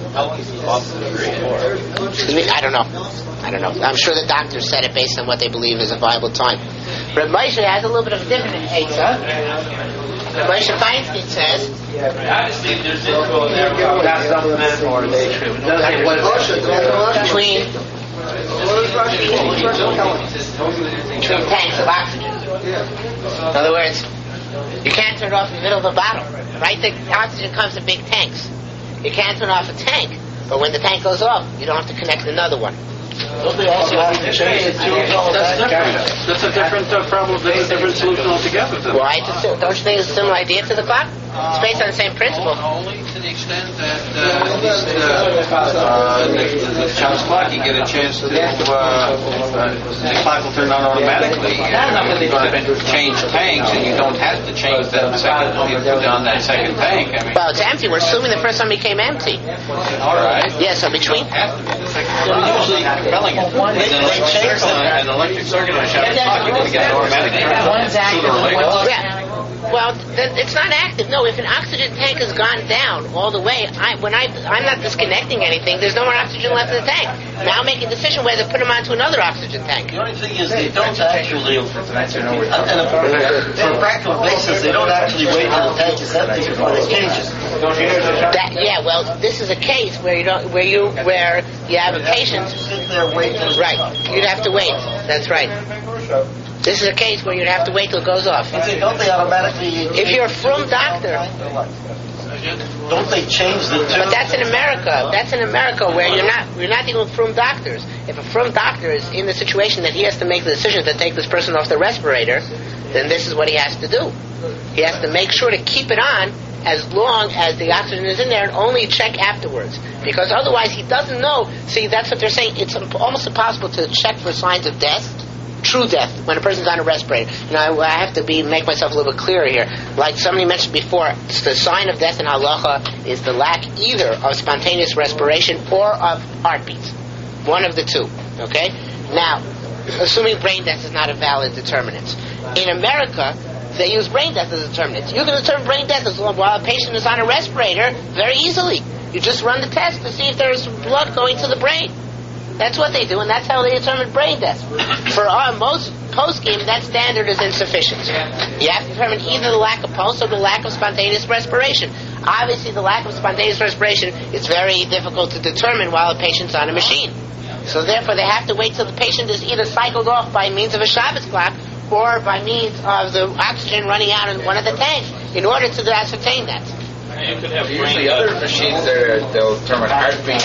Excuse me? I don't know. I don't know. I'm sure the doctors said it based on what they believe is a viable time. Reb Moshe has a little bit of a different answer. Reb Moshe Feinstein says, between between tanks of oxygen. In other words, you can't turn it off in the middle of a bottle, right? The oxygen comes in big tanks. You can't turn off a tank, but when the tank goes off, you don't have to connect another one. Don't they also have to change the tubes all the That's time? different. That's a different uh, problem. That's a different solution altogether. Then. Why? Don't you think it's a similar idea to the clock? It's based on the same principle. Only to the extent that uh, at least uh, uh, the, the child's clock, you get a chance to, uh, uh, the clock will turn on automatically. If you're going to change tanks and you don't have to change that second, you put on that second tank. I mean, Well, it's empty. We're assuming the first one became empty. all right. Yeah, so between... Usually, spelling it. They, they change an electric circuit on a shop clock, you're going to get an automatic turn. One's active and one's Yeah. Well, th- it's not active. No, if an oxygen tank has gone down all the way, I, when I, I'm not disconnecting anything, there's no more oxygen left in the tank. Now make a decision whether to put them onto another oxygen tank. The only thing is they don't actually, and a, for a practical basis, they don't actually wait till the tank is empty before they change it. That, yeah, well, this is a case where you don't, where you, where you have a patient. Sit there, wait till Right, you'd have to wait. That's right. This is a case where you'd have to wait till it goes off. Don't they automatically? If you're a from doctor, don't they change the tube? but that's in America. That's in America where you're not you're not dealing with from doctors. If a from doctor is in the situation that he has to make the decision to take this person off the respirator, then this is what he has to do. He has to make sure to keep it on as long as the oxygen is in there and only check afterwards. Because otherwise he doesn't know. See, that's what they're saying. It's almost impossible to check for signs of death, true death, when a person's on a respirator. And I, I have to be make myself a little bit clearer here. Like somebody mentioned before, the sign of death in halacha is the lack either of spontaneous respiration or of heartbeats. One of the two. Okay? Now, assuming brain death is not a valid determinant. In America, they use brain death as a determinant. You can determine brain death as well while a patient is on a respirator very easily. You just run the test to see if there's blood going to the brain. That's what they do, and that's how they determine brain death. For our most post-game, that standard is insufficient. You have to determine either the lack of pulse or the lack of spontaneous respiration. Obviously, the lack of spontaneous respiration is very difficult to determine while a patient's on a machine. So therefore, they have to wait till the patient is either cycled off by means of a Shabbos clock or by means of the oxygen running out in one of the tanks in order to ascertain that. Usually other machines there, they'll determine heartbeat.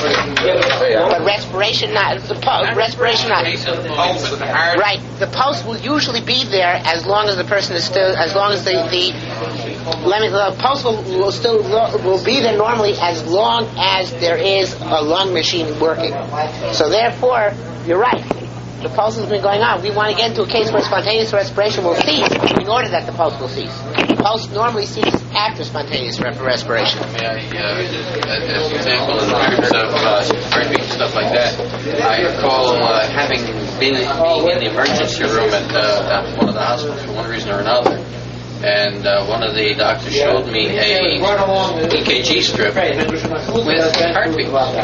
But respiration not. The pulse, respiration not. Pulse and heart. Right. The pulse will usually be there as long as the person is still, as long as the, the let me, the pulse will, will still will be there normally as long as there is a lung machine working. So therefore, you're right. The pulse has been going on. We want to get into a case where spontaneous respiration will cease in order that the pulse will cease. The pulse normally ceases after spontaneous re- respiration. May I, uh, as an example, in terms of uh, heartbeat and stuff like that, I recall uh, having been being in the emergency room at, uh, at one of the hospitals for one reason or another. And uh, one of the doctors showed me a E K G strip with heartbeat.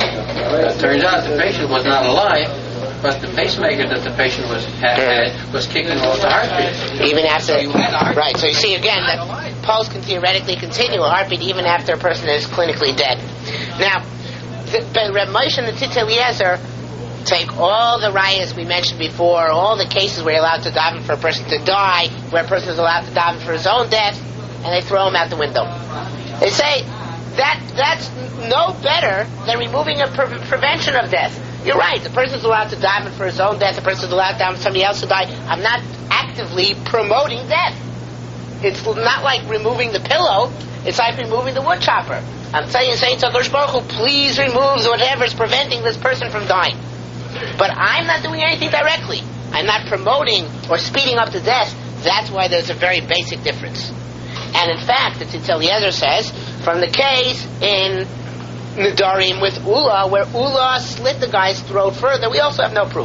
It turns out the patient was not alive, but the pacemaker that the patient was had, had was kicking off the heartbeat. Even after, So you had a heartbeat. right? So you see again that pulse can theoretically continue a heartbeat even after a person is clinically dead. Now, the, the Reb Moshe and the Tzitz Eliezer take all the rayas we mentioned before, all the cases where you're allowed to daven for a person to die, where a person is allowed to daven for his own death, and they throw him out the window. They say that that's no better than removing a pre- prevention of death. You're right. The person's allowed to daven for his own death. The person's allowed to daven for somebody else to die. I'm not actively promoting death. It's not like removing the pillow. It's like removing the wood chopper. I'm saying, saying to HaKadosh Baruch Hu, please remove whatever is preventing this person from dying. But I'm not doing anything directly. I'm not promoting or speeding up the death. That's why there's a very basic difference. And in fact, the Tzitz Eliezer says, from the case in Nedarim with Ula, where Ula slit the guy's throat further, we also have no proof.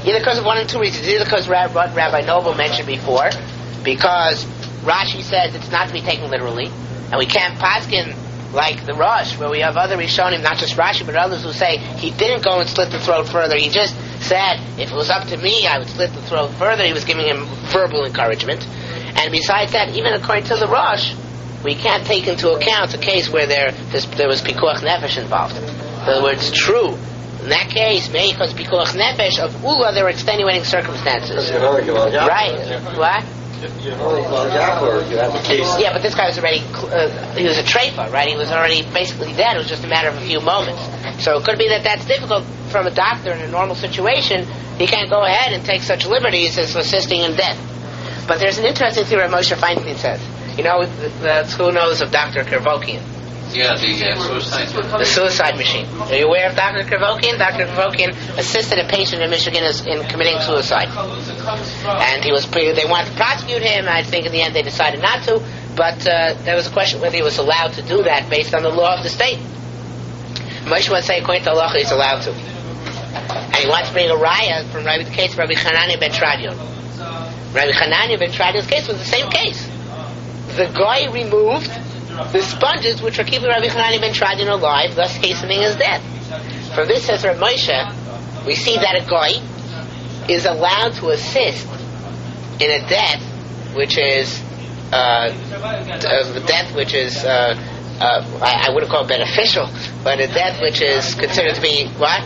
Either because of one of two reasons. Either because Rab- what Rabbi Noble mentioned before, because Rashi says it's not to be taken literally, and we can't paskin like the Rosh, where we have other Rishonim, not just Rashi, but others who say he didn't go and slit the throat further. He just said, if it was up to me, I would slit the throat further. He was giving him verbal encouragement. And besides that, even according to the Rosh, we can't take into account a case where there there was pikuach nefesh involved. In other words, true. In that case, maybe because pikuach nefesh of ula, there were extenuating circumstances. Right? What? You have a case. Yeah, but this guy was already, uh, he was a treifa, right? He was already basically dead. It was just a matter of a few moments. So it could be that that's difficult from a doctor in a normal situation. He can't go ahead and take such liberties as assisting in death. But there's an interesting theory Moshe Feinstein says. You know, the, the school knows of Doctor Kervokian. Yeah, the uh, suicide. The suicide machine. Are you aware of Doctor Kervokian? Doctor Kervokian assisted a patient in Michigan in committing suicide. And he was pre- they wanted to prosecute him. I think in the end they decided not to. But uh, there was a question whether he was allowed to do that based on the law of the state. Moshe would say, according to Allah, he's allowed to. And he wants to bring a raya from Rabbi, the case of Rabbi Hanania ben Tradion. Rabbi Hanania ben Tradion's case was the same case. The guy removed the sponges which are keeping Rabbi Hanania ben Tradion alive, thus hastening his death. From this, says Rabbi Moshe, we see that a guy is allowed to assist in a death which is uh, a death which is uh, uh, I, I wouldn't call it beneficial, but a death which is considered to be what?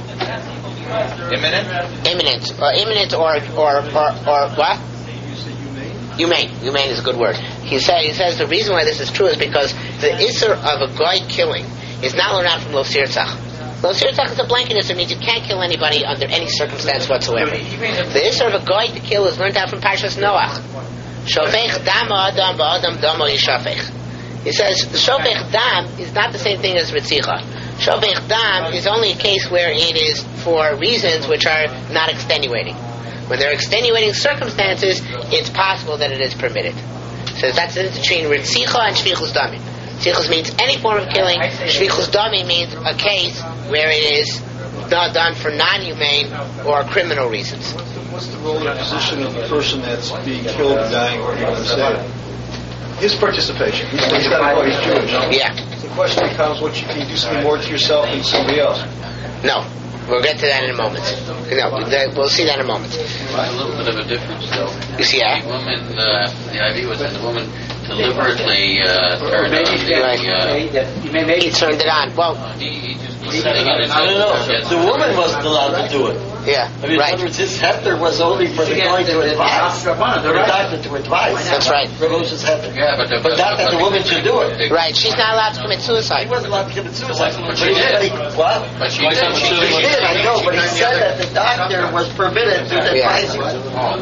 Imminent? Imminent, or imminent, or or or, or what? Humane. Humane is a good word. He says, he says the reason why this is true is because the isser of a guy killing is not learned out from Lo Sirtzach. Lo Sirtzach is a blanket isser, means you can't kill anybody under any circumstance whatsoever. The isser of a guy to kill is learned out from Parshas Noach. Shofech dam adam ba'adam damo yishafech. He says the shofech dam is not the same thing as ritzicha. Shofech dam is only a case where it is for reasons which are not extenuating. When there are extenuating circumstances, it's possible that it is permitted. So that's the difference between ritzicha and shvichus damim. Shvichus means any form of killing. Shvichus damim means a case where it is not done for non-humane or criminal reasons. What's the role and position of the person that's being killed and dying, or you want to say? His participation. He's, he's got to he's Jewish. Yeah. The question becomes, what you, can you do something more to yourself than somebody else? No. We'll get to that in a moment. No, that, we'll see that in a moment. A little bit of a difference, though. You see, yeah? The woman, uh, the idea was that the woman deliberately uh, turned on the... Right. Uh, he turned it on. Well, he, he just was sitting in his... I don't know. The woman wasn't allowed to do it. yeah, I mean, right. in other words, his hefter was only for the guy to advise, for the doctor to advise. That's right. Ramos's hefter. Yeah, but, the, But not that the woman should do it. Right, she's not allowed to commit He suicide. wasn't allowed to commit suicide. But she did. What? But she did. She He did, I know, but he said that the doctor was permitted to advise him.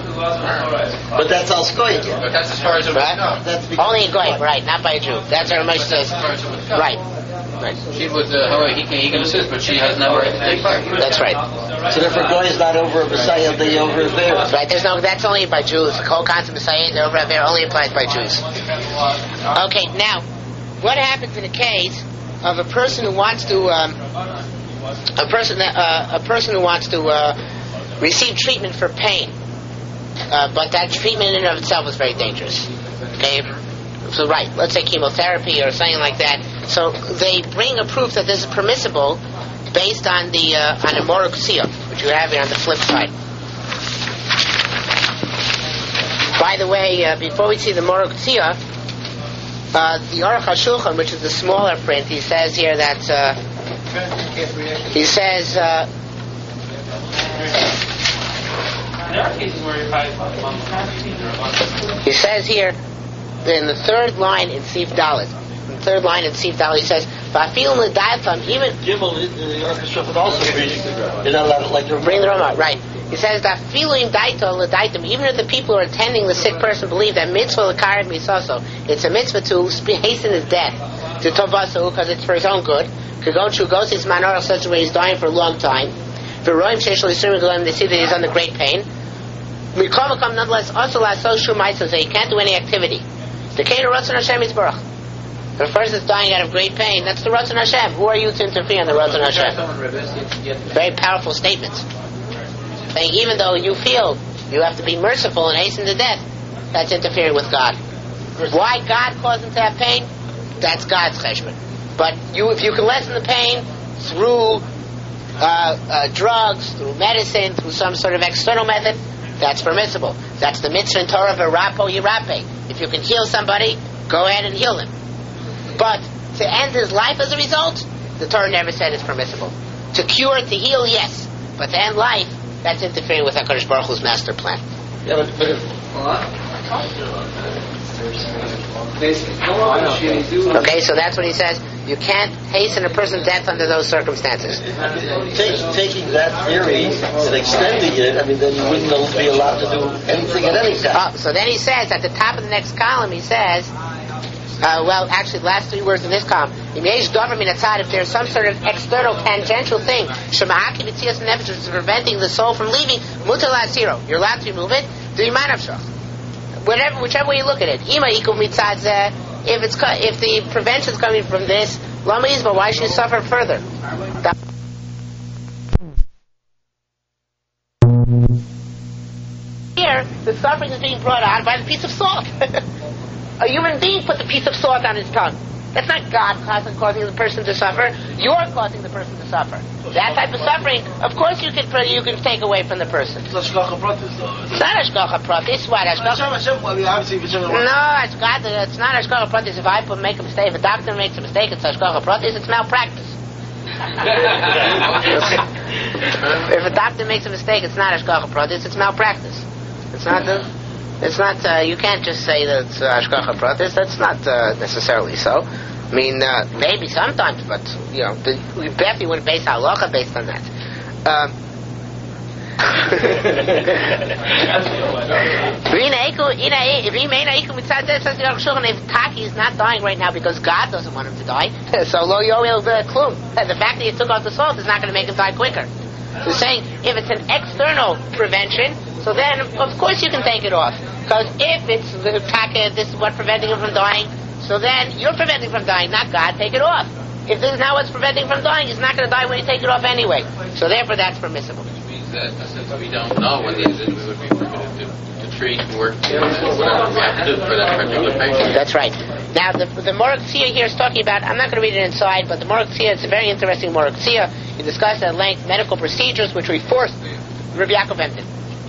But that's all skoy again. But that's as far as it Right? was. That's because Only a goy, right, not by a Jew. That's what Ramesh says. Right. Right. She would, uh, however, he can, he can assist, but she has no right to take part. That's right. So therefore, goy is not over a Messiah, they over there. Right, there's no, that's only by Jews. The whole concept of Sayyid over there only applies by Jews. Okay, now, what happens in a case of a person who wants to, um, a person that, uh, a person who wants to, uh, receive treatment for pain, uh, but that treatment in and of itself is very dangerous. Okay? So, right, let's say chemotherapy or something like that. So they bring a proof that this is permissible based on the uh, on a moruk siyah, which you have here on the flip side. By the way, uh, before we see the moruk siyah, uh, the Aruch HaShulchan, which is the smaller print, he says here that uh, he says. Uh, he says here in the third line in Sif Dalet. In the third line in Sif Dalet, he says, "Va'afil l'dayatam even." Gimel, the orchestra would also be. You're not allowed to like to bring the Rama, right? He says that filim daito l'daitam. Even if the people who are attending the sick person believe that mitzvah l'kared misaso, it's a mitzvah to hasten his death to tovasu because it's for his own good. Kagon shu goes his manor such a way he's dying for a long time. V'roim sheish l'isurim g'lam, they see that he's under great pain. Mikol come nonetheless also la social mitzvah, so he can't do any activity. The Kain of Ratzon Hashem is Baruch. The first is dying out of great pain. That's the Ratzon Hashem. Who are you to interfere in the Ratzon Hashem? Very powerful statements. saying even though you feel you have to be merciful and hasten to death, that's interfering with God. Why God caused him to have pain? That's God's cheshbon. But you, if you can lessen the pain through uh, uh, drugs, through medicine, through some sort of external method, that's permissible. That's the mitzvah in Torah v'rapo yirape. If you can heal somebody, go ahead and heal him. But to end his life as a result, the Torah never said it's permissible. To cure, to heal, yes. But to end life, that's interfering with HaKadosh Baruch Hu's master plan. Yeah, but, but if, Okay, so that's what he says. You can't hasten a person's death under those circumstances. take, taking that theory and extending it, I mean, then you wouldn't be allowed to do anything at any time. Oh, so then he says, at the top of the next column, he says, uh, well, actually, the last three words in this column, if there's some sort of external, tangential thing, which is preventing the soul from leaving, you're allowed to remove it. Whatever, whichever way you look at it. If it's if the prevention is coming from this, but why should you suffer further? Here, the suffering is being brought on by the piece of salt. A human being put the piece of salt on his tongue. That's not God causing, causing the person to suffer. You're causing the person to suffer. That type of suffering, of course, you can you can take away from the person. It's not Hashgacha Pratis. What Hashgacha? No, it's God. It's not Hashgacha Pratis. If I make a mistake, if a doctor makes a mistake, it's Hashgacha Pratis. It's malpractice. If a doctor makes a mistake, it's not Hashgacha Pratis. It's malpractice. It's not the. It's not, uh, you can't just say that it's uh, Hashgacha Pratis. That's not uh, necessarily so. I mean, uh, maybe sometimes, but, you know, the, we definitely wouldn't base halacha based on that. Um, if Taki is not dying right now because God doesn't want him to die, so lo yoel klum. The fact that he took off the salt is not going to make him die quicker. So saying, if it's an external prevention, so then, of course, you can take it off. Because if it's the taka, this is what preventing him from dying, so then you're preventing him from dying, not God, take it off. If this is not what's preventing him from dying, he's not going to die when you take it off anyway. So therefore, that's permissible. Which means that since we don't know when these we would be permitted to, to treat, work, whatever we have to do for that particular patient. That's right. Now, the, the Morag Tzia here is talking about, I'm not going to read it inside, but the Morag Tzia, it's a very interesting Morag Tzia. He discussed at length medical procedures which we forced Rabbi Yaakov Emden.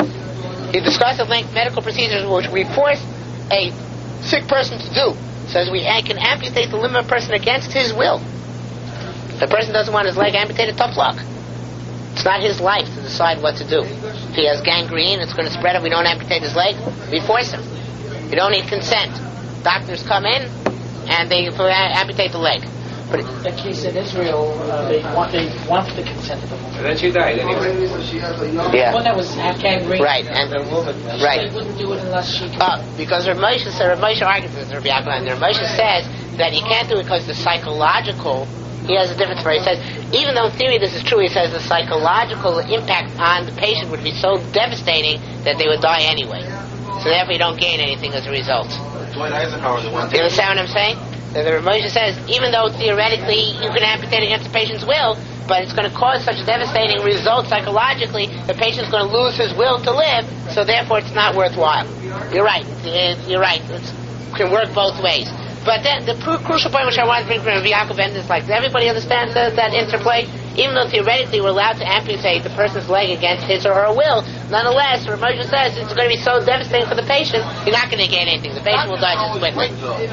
He discussed at length medical procedures which we force a sick person to do. Says we can amputate the limb of a person against his will. If a person doesn't want his leg amputated, tough luck. It's not his life to decide what to do. If he has gangrene, it's going to spread if we don't amputate his leg. We force him. You don't need consent. Doctors come in and they amputate the leg. But the case in Israel, uh, they want they want the consent of the woman. And then she died anyway. Yeah. The one that was half gangrene. Right, and right. They wouldn't do it unless she. Uh, because Rav Moshe says, Rav Moshe argues with Rabbi Yaakov, and Rav Moshe says that you can't do it because the psychological. He has a different story. He says, even though in theory this is true, he says the psychological impact on the patient would be so devastating that they would die anyway. So therefore, you don't gain anything as a result. Dwight Eisenhower, the one. You understand what I'm saying? The Rav Moshe says, even though theoretically you can amputate against the patient's will, but it's going to cause such devastating results psychologically, the patient's going to lose his will to live, so therefore it's not worthwhile. You're right. It, you're right. It can work both ways. But then the pr- crucial point which I want to bring from Rabbi Yaakov Emden is like, does everybody understand that, that interplay? Even though theoretically we're allowed to amputate the person's leg against his or her will, nonetheless, Rav Moshe says it's going to be so devastating for the patient, you're not going to gain anything. The patient will die just quickly.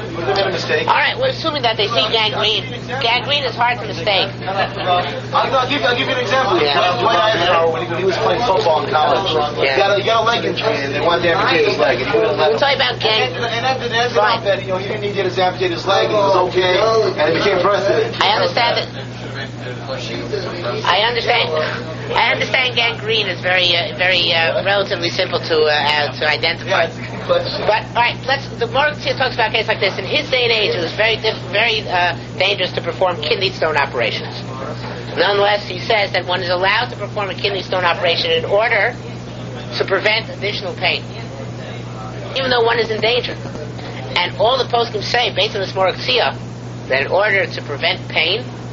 All right, we're assuming that they see gangrene. Gangrene is hard to mistake. I'll, I'll, give, I'll give you an example. Yeah. Uh, Dwight Eisenhower, when he, when he was playing football in college, Yeah. he, got a, he got a leg injury, and they wanted to amputate his leg. And he wouldn't let We'll him. tell you about And, gang. and after that, ended up that you know, he didn't need to amputate his leg, and it was okay, and it became precedent. I understand that. I understand. I understand gangrene is very, uh, very uh, relatively simple to uh, uh, to identify. But all right, let's. The Morag Tzia talks about a case like this. In his day and age, it was very, diff- very uh, dangerous to perform kidney stone operations. Nonetheless, he says that one is allowed to perform a kidney stone operation in order to prevent additional pain, even though one is in danger. And all the poskim say, based on this Morag Tzia, that in order to prevent pain,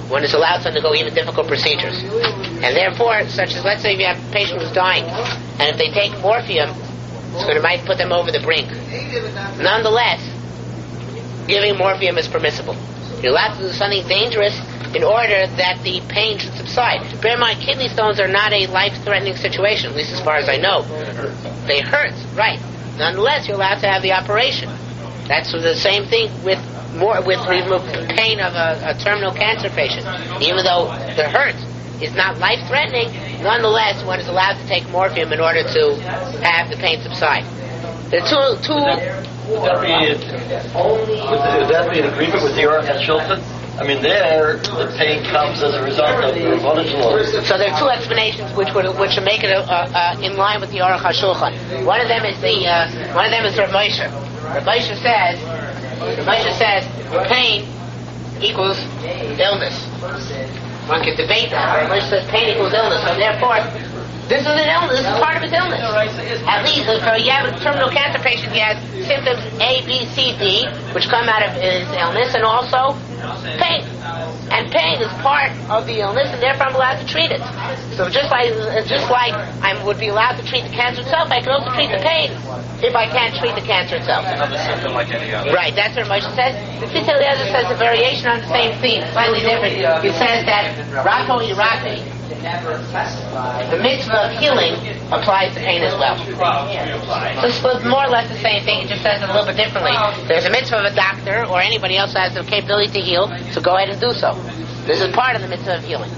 one is allowed to undergo even difficult procedures. And therefore, such as, let's say if you have a patient who's dying, and if they take morphium, it's going to might put them over the brink. Nonetheless, giving morphium is permissible. You're allowed to do something dangerous in order that the pain should subside. Bear in mind, kidney stones are not a life-threatening situation, at least as far as I know. They hurt, right. Nonetheless, you're allowed to have the operation. That's the same thing with more with the pain of a, a terminal cancer patient. Even though the hurt is not life-threatening, nonetheless, one is allowed to take morphium in order to have the pain subside. There are two... two would, that be, would that be an agreement with the Aruch HaShulchan? I mean, there, the pain comes as a result of the Avodah Shalom. So there are two explanations which would which would make it uh, uh, in line with the Aruch HaShulchan. One of them is the uh, one of them is Rav Moshe. Rav Moshe says Rav Moshe says pain equals illness. One can debate that. Rav Moshe says pain equals illness, so therefore this is an illness. This is part of his illness. At least if you have a terminal cancer patient, he has symptoms A, B, C, D, which come out of his illness, and also pain. And pain is part of the illness, and therefore I'm allowed to treat it. So just like just like I would be allowed to treat the cancer itself, I can also treat the pain if I can't treat the cancer itself. Another symptom like any other. Right, that's what Moshe says. The Tzitz Eliezer says a variation on the same theme, slightly different. He says that Rapo Iraqi, the mitzvah of healing applies to pain as well. So it's more or less the same thing, it just says it a little bit differently. There's a mitzvah of a doctor or anybody else who has the capability to heal, so go ahead and do so. This is part of the mitzvah of healing.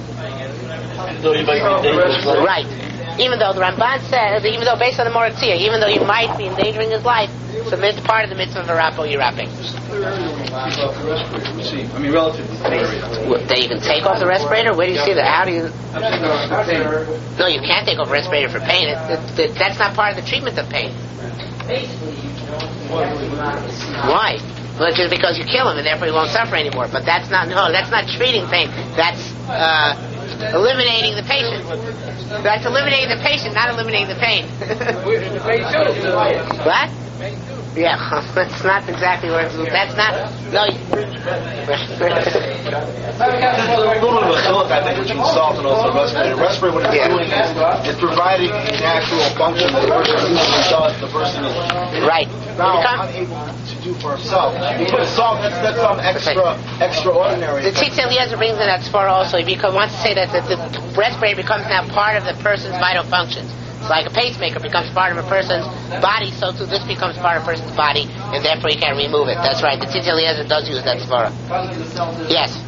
Right. Even though the Ramban says, even though based on the Moritzia, even though you might be endangering his life, so it's part of the mitzvah of Arapo Yiraping. I mean, relatively. That you can take off the respirator? Where do you see that? How do you... No, you can't take off a respirator for pain. It, it, it, that's not part of the treatment of pain. Why? Well, just because you kill him and therefore he won't suffer anymore. But that's not, no, that's not treating pain. That's uh, eliminating the patient. That's eliminating the patient, not eliminating the pain. What? Yeah, that's not exactly where it's, that's not, no. There's a little bit of a chiluk, I think, between salt and also respirator. Respirator, what it's Yeah. doing is it's providing a natural function that the person usually does. The person is Right. now Become, unable to do for himself. You put a salt, that's, that's some extra, extraordinary. the Tzitz Eliezer brings in that far also. He becomes, wants to say that the, the respirator becomes now part of the person's vital functions. It's like a pacemaker becomes part of a person's body, so too this becomes part of a person's body, and therefore you can't remove it. That's right. The Tzitz Eliezer does use that svara. Yes.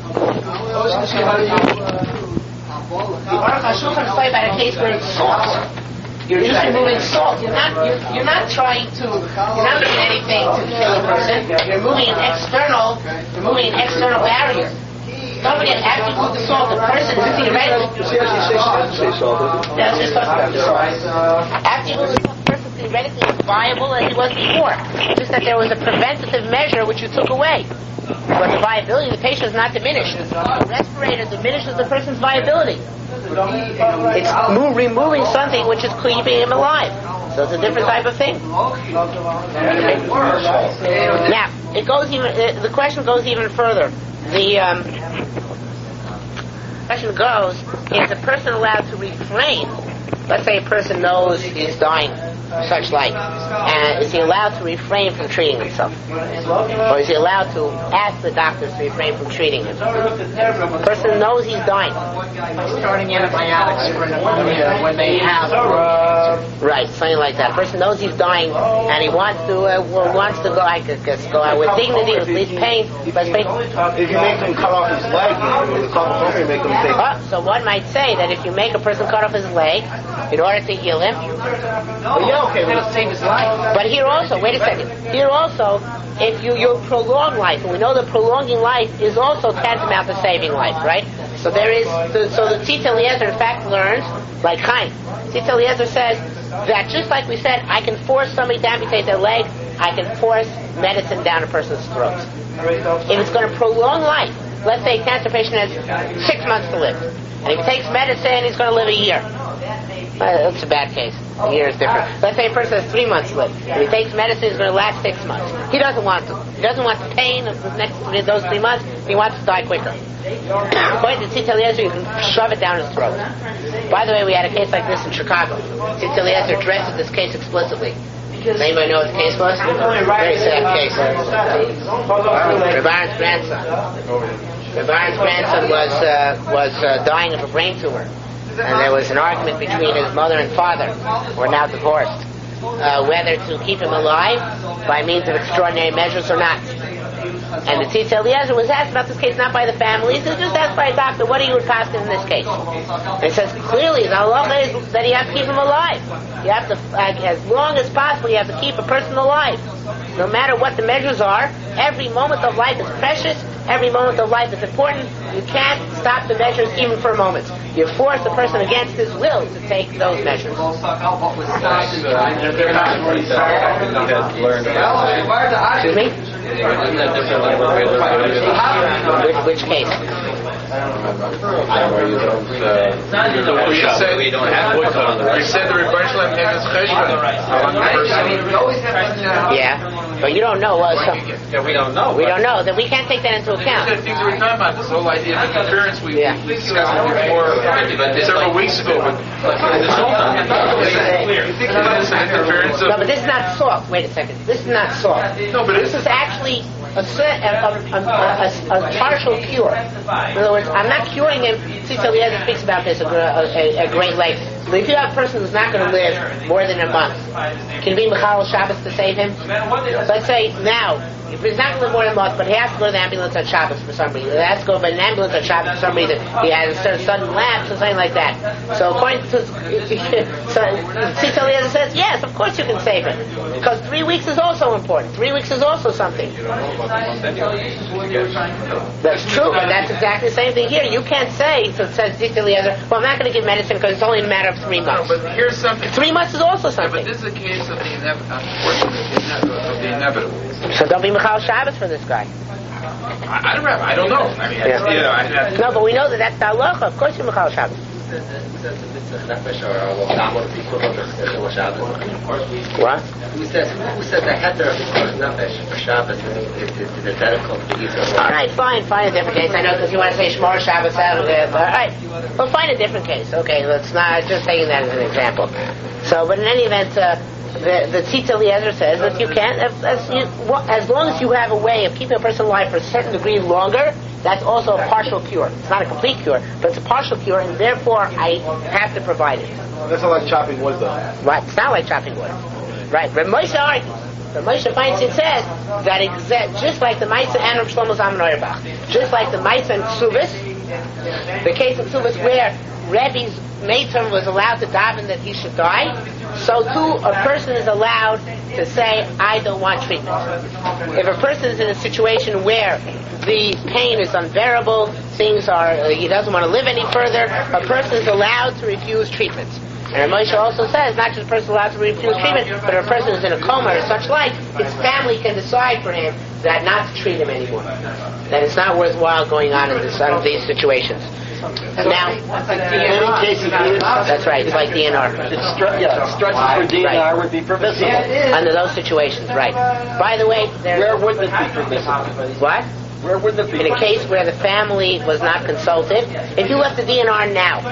The Aruch HaShulchan is talking about a case where it's salt. You're just removing salt. You're not. You're, you're not trying to. You're not doing anything to kill a person. You're moving an external. You're moving an external barrier. Somebody after you move the salt, the person is theoretically. That's just talking about the salt. After you move the salt, the person is theoretically as viable as he was before. Just that there was a preventative measure which you took away. But the viability of the patient is not diminished. The respirator diminishes the person's viability. It's move, removing something which is keeping him alive. So it's a different type of thing. Now, it goes even. Uh, the question goes even further. The um, question goes: is a person allowed to refrain? Let's say a person knows he's dying, such like, and is he allowed to refrain from treating himself, or is he allowed to ask the doctors to refrain from treating him? The person knows he's dying. Starting antibiotics for pneumonia when they have uh, Right, something like that. A person knows he's dying, and he wants to uh, well, wants to go. I guess go out with dignity, with least pain. But If you make him cut off his leg, you you make him take. uh, so one might say that if you make a person cut off his leg in order to heal him, Well, yeah, okay. it'll save his life. but here also, wait a second. Here also, if you you prolong life, and we know that prolonging life is also tantamount to saving life, right? So there is. So the Tzitz Eliezer in fact learns, like Chaim. Tzitz Eliezer says that just like we said, I can force somebody to amputate their leg, I can force medicine down a person's throat. If it's going to prolong life, let's say a cancer patient has six months to live, and if he takes medicine, he's going to live a year. Uh, it's a bad case. Here is different. Let's say a person has three months left. If he takes medicine, it's going to last six months. He doesn't want to. He doesn't want the pain of the next those three months. He wants to die quicker. According to Tzitz Eliezer, you can shove it down his throat. By the way, we had a case like this in Chicago. Tzitz Eliezer addresses this case explicitly. Does anybody know what the case was? Very sad case. Reb Aaron's grandson. Reb Aaron's grandson was uh, was uh, dying of a brain tumor. And there was an argument between his mother and father, who are now divorced, uh, whether to keep him alive by means of extraordinary measures or not. And the Tzitz Eliezer was asked about this case not by the families, he was just asked by a doctor, what are you would pass in this case? And he says, clearly, the halacha is that you have to keep him alive. You have to, uh, as long as possible, you have to keep a person alive. No matter what the measures are, every moment of life is precious, every moment of life is important. You can't stop the measures even for a moment. You force the person against his will to take those measures. Excuse me? Which, which case? You said we don't have to. You said the Rebbe Shalom has cheshbon. Yeah, but you don't know what. Uh, Yeah, we don't know. we don't know that we can't take that into account. These are the things we were talking about. This whole idea of interference. We, Yeah. we discussed it before several weeks ago. But this whole time, it's an interference No, of. but this is not salt. Wait a second. This is not salt. No, but This it's. is actually a, a, a, a, a, a partial cure. In other words, I'm not curing him. Tzitz Eliezer speaks about this a, a, a great length. If you have a person who's not going to live more than a month, can it be Mechal Shabbos to save him? Let's say now, if he's not going to live more than a month, but he has to go to the ambulance on Shabbos for some reason. He has to go by an ambulance on Shabbos for some reason. He has a sudden lapse or something like that. So according to so, Tzitz Eliezer says, yes, of course you can save him. Because three weeks is also important. Three weeks is also something. That's true, and that's exactly the same thing here. You can't say, so it says Tzitz Eliezer, well, I'm not going to give medicine because it's only a matter of three months. No, but here's something. Three months is also Yeah, something. but this is a case of the inevitable. Unfortunately, of the inevitable. So don't be Michal Shabbos for this guy. I, I don't know. I don't know. I mean, Yeah. you know, I, I, No, but we know that that's the halacha. Of course you're Michal Shabbos. What? Who says who says the heter of nefesh for Shabbos is, is, is identical to either one? All right, fine, find a different case. I know because you want to say Shmor Shabbos out of it. All right, well, find a different case. Okay, let's not just taking that as an example. So, but in any event, uh, the the Tzitz Eliezer says that you can, as, as, you, well, as long as you have a way of keeping a person alive for a certain degree longer, that's also a partial cure. It's not a complete cure, but it's a partial cure, and therefore I have to provide it. That's not like chopping wood, though. Right? It's not like chopping wood. Right? Reb Moshe argues. Reb Moshe Feinstein says that exa- just like the Maisa and Reb Shlomo Zalman Auerbach, just like the Maisa and Ksubis, the case of Ksubis where Rebbe's Mater was allowed to daven that he should die, so too a person is allowed to say, I don't want treatment. If a person is in a situation where the pain is unbearable, things are, uh, he doesn't want to live any further, a person is allowed to refuse treatment. And Moshe also says, not just a person allowed to refuse treatment, but if a person is in a coma or such like, his family can decide for him that not to treat him anymore. That it's not worthwhile going on in this, under these situations. Now, in many cases, it is. that's right, it's like D N R. It's stru- yeah, stretches for D N R would be permissible. Under those situations, right. By the way, there's... Where wouldn't it be permissible? What? Where wouldn't it be? In a case where the family was not consulted, if you left the D N R now,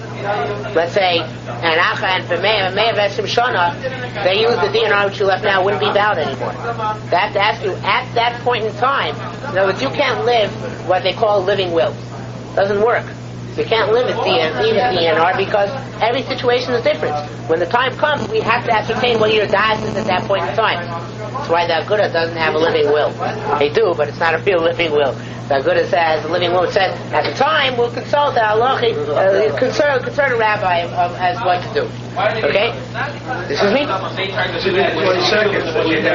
let's say, an Acha and B'mei of Esrim Shana, they use the D N R which you left now, wouldn't be valid anymore. They have to ask you, at that point in time, in other words, you can't live what they call a living will. Doesn't work. You can't live at D N R, even D N R, because every situation is different. When the time comes, we have to ascertain what your diet is at that point in time. That's why the Aguda doesn't have a living will. They do, but it's not a real living will. The Aguda says, the living will says, at the time, we'll consult the halachic, uh, concern, concern a rabbi of, as what to do. Okay? Excuse me? twenty seconds.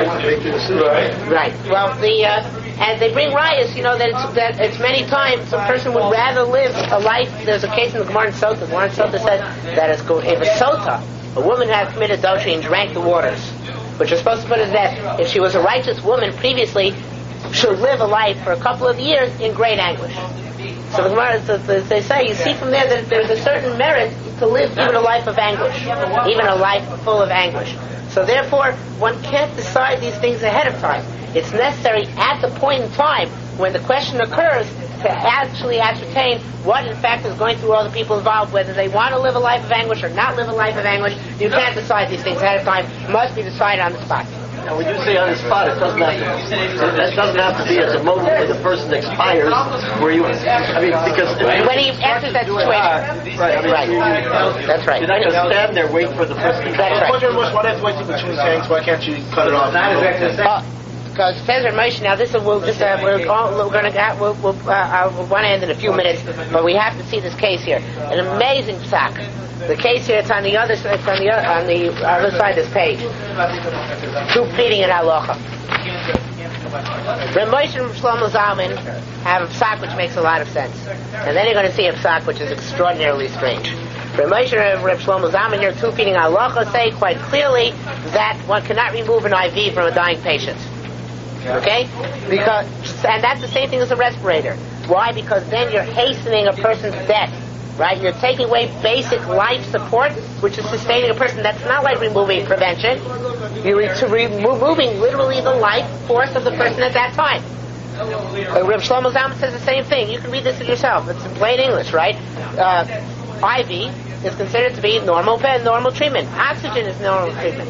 Right. Right. Well, the uh, and they bring riots. You know that it's that it's many times a person would rather live a life. There's a case in the Gemara in Sota. The Gemara in Sota says that it's, if a Sota, a woman had committed adultery and drank the waters, which are supposed to put her to death. If she was a righteous woman previously, should live a life for a couple of years in great anguish. So the Gemara, so they say, you see from there that there's a certain merit to live even a life of anguish, even a life full of anguish. So therefore, one can't decide these things ahead of time. It's necessary at the point in time when the question occurs to actually ascertain what in fact is going through all the people involved, whether they want to live a life of anguish or not live a life of anguish. You can't decide these things ahead of time. It must be decided on the spot. Now, when you say on the spot, it doesn't have to, that doesn't have to be at the moment when the person expires, where you, I mean, because... When he enters that situation. Right, I mean, right. You, you, That's right. You're not going to stand there waiting for the person to That's right. Why do you have to wait between tanks? Why can't you cut it off? Uh, because it says in Moshe, now this will this uh, we're, all, we're going to we'll, we'll, uh, uh, we'll want to end in a few minutes, but we have to see this case here. An amazing psak. The case here, it's on the other side, it's on the on the other side of this page. Two pleading in halacha. Reb Moshe and Shlomo Zalman have a psak which makes a lot of sense, and then you're going to see a psak which is extraordinarily strange. Reb Moshe and Reb Shlomo Zalman here, two pleading halacha, say quite clearly that one cannot remove an I V from a dying patient. Okay? Because, and that's the same thing as a respirator. Why? Because then you're hastening a person's death. Right? You're taking away basic life support, which is sustaining a person. That's not like removing prevention. You're re- removing literally the life force of the person at that time. Uh, Reb Shlomo Zalman says the same thing. You can read this yourself. It's in plain English, right? Uh, I V is considered to be normal normal treatment. Oxygen is normal treatment.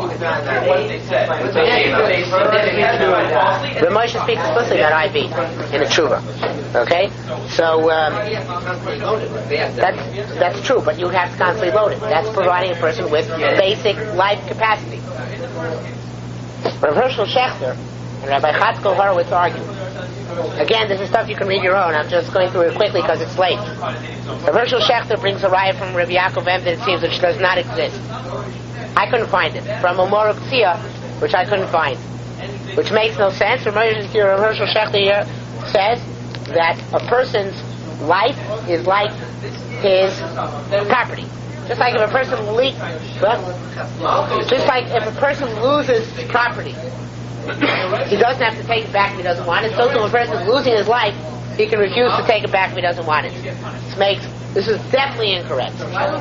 The Moshe speaks explicitly about I V in the Tshuva. Okay? So, um, that's, that's true, but you have to constantly load it. That's providing a person with basic life capacity. Rav Hershel Schachter and Rabbi Chatzkel Horowitz argue. Again, this is stuff you can read your own. I'm just going through it quickly because it's late. Rav Hershel Schachter brings a riot from Rabbi Yaakov Em that it seems which does not exist. I couldn't find it. From Omor Tzia, which I couldn't find. Which makes no sense. Rav Hershel Schachter here says that a person's life is like his property. Just like if a person leaks, just like if a person loses property, he doesn't have to take it back if he doesn't want it. So if a person is losing his life, he can refuse to take it back if he doesn't want it. This makes this is definitely incorrect.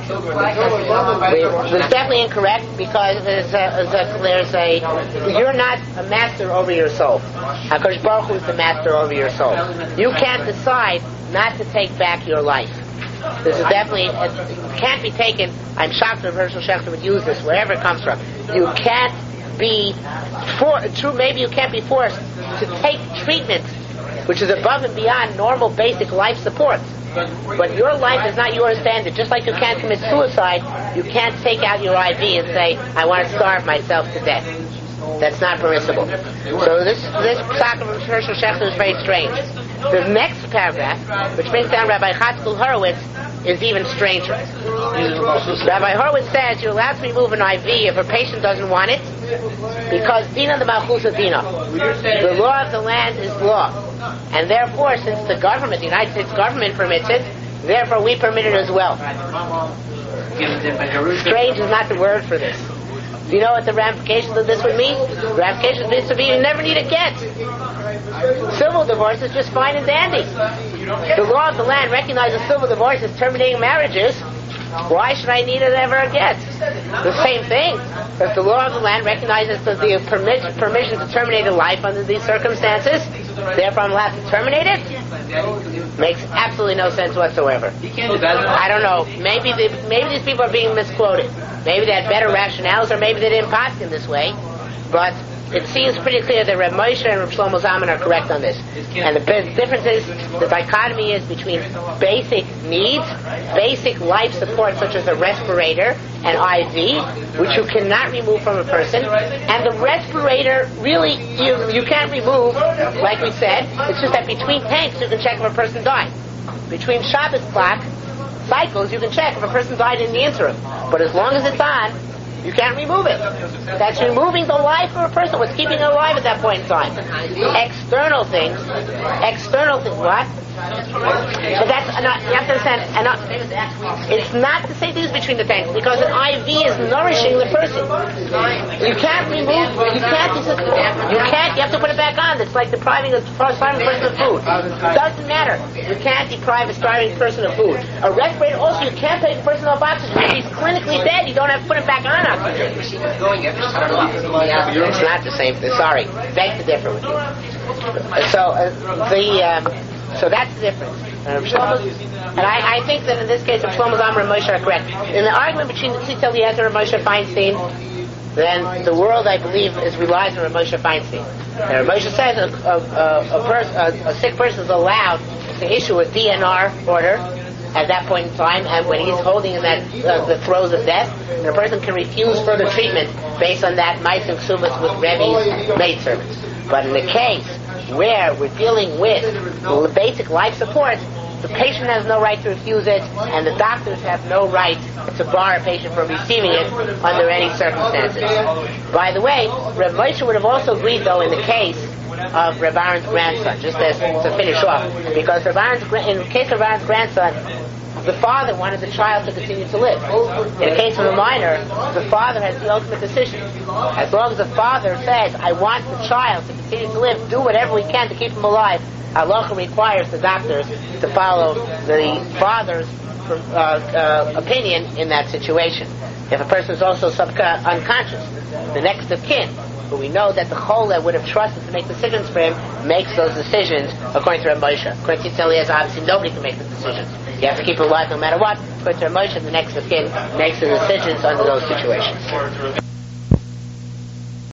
It's definitely incorrect because there's a, there's a you're not a master over your soul. HaKadosh Baruch Hu is the master over your soul. You can't decide not to take back your life. This is definitely it can't be taken. I'm shocked that Hershel Schachter would use this wherever it comes from. You can't be for true. Maybe you can't be forced to take treatment which is above and beyond normal basic life support. But your life is not your standard. Just like you can't commit suicide, you can't take out your I V and say, I want to starve myself to death. That's not permissible. So this this psak of Hershel Schachter is very strange. The next paragraph, which brings down Rabbi Chatzkel Horowitz, is even stranger. Rabbi Horowitz says you're allowed to remove an I V if a patient doesn't want it, because Dina the Malchusa Dina. The law of the land is law. And therefore, since the government, the United States government permits it, therefore we permit it as well. Strange is not the word for this. Do you know what the ramifications of this would mean? The ramifications of this would be you never need a get. Civil divorce is just fine and dandy. The law of the land recognizes civil divorce as terminating marriages. Why should I need it ever a get? The same thing. If the law of the land recognizes the, the permit, permission to terminate a life under these circumstances, therefore I'm allowed to terminate it, makes absolutely no sense whatsoever. I don't know. Maybe the, maybe these people are being misquoted. Maybe they had better rationales, or maybe they didn't pass in this way. But it seems pretty clear that Reb Moshe and Reb Shlomo Zalman are correct on this. And the difference is, the dichotomy is between basic needs, basic life support such as a respirator and I V, which you cannot remove from a person, and the respirator really, you, you can't remove, like we said, it's just that between tanks you can check if a person died. Between Shabbos clock cycles you can check if a person died in the interim. But as long as it's on, you can't remove it. That's removing the life of a person. What's keeping it alive at that point in time? External things. External things. What? But that's not, you have to understand, and not, it's not the same thing between the tanks, because an I V is nourishing the person. You can't remove, you can't, you can't, you have to put it back on. It's like depriving a starving person of food. It doesn't matter. You can't deprive a starving person of food. A respirator also, you can't take a person off oxygen. If he's clinically dead, you don't have to put him back on oxygen. It's not the same thing. Sorry. Beg to differ with you. So, uh, the, um, so that's the difference. Uh, and I, I think that in this case, Shlomo Zalman and Moshe are correct. In the argument between the Tzitz Eliezer and Moshe Feinstein, then the world, I believe, is relies on Moshe Feinstein. And Moshe says a, a, a, a, pers- a, a sick person is allowed to issue a D N R order at that point in time, and when he's holding in that uh, the throes of death, and a person can refuse further treatment based on that Ma'aseh Ksumas with Rebbe's maidservants. But in the case where we're dealing with the basic life support, the patient has no right to refuse it, and the doctors have no right to bar a patient from receiving it under any circumstances. By the way, Reb Moshe would have also agreed, though, in the case of Reb Aaron's grandson, just as to finish off, because Reb Aaron's, in the case of Reb Aaron's grandson, the father wanted the child to continue to live. In the case of a minor, the father has the ultimate decision. As long as the father says, I want the child to continue to live, do whatever we can to keep him alive, halacha requires the doctors to follow the father's uh, uh, opinion in that situation. If a person is also subca- unconscious, the next of kin, but we know that the Chola would have trusted to make decisions for him, makes those decisions according to Reb Moshe. According to Tzitz Eliezer, obviously nobody can make the decisions. You have to keep him alive no matter what. According to Reb Moshe, the next of kin makes the decisions under those situations.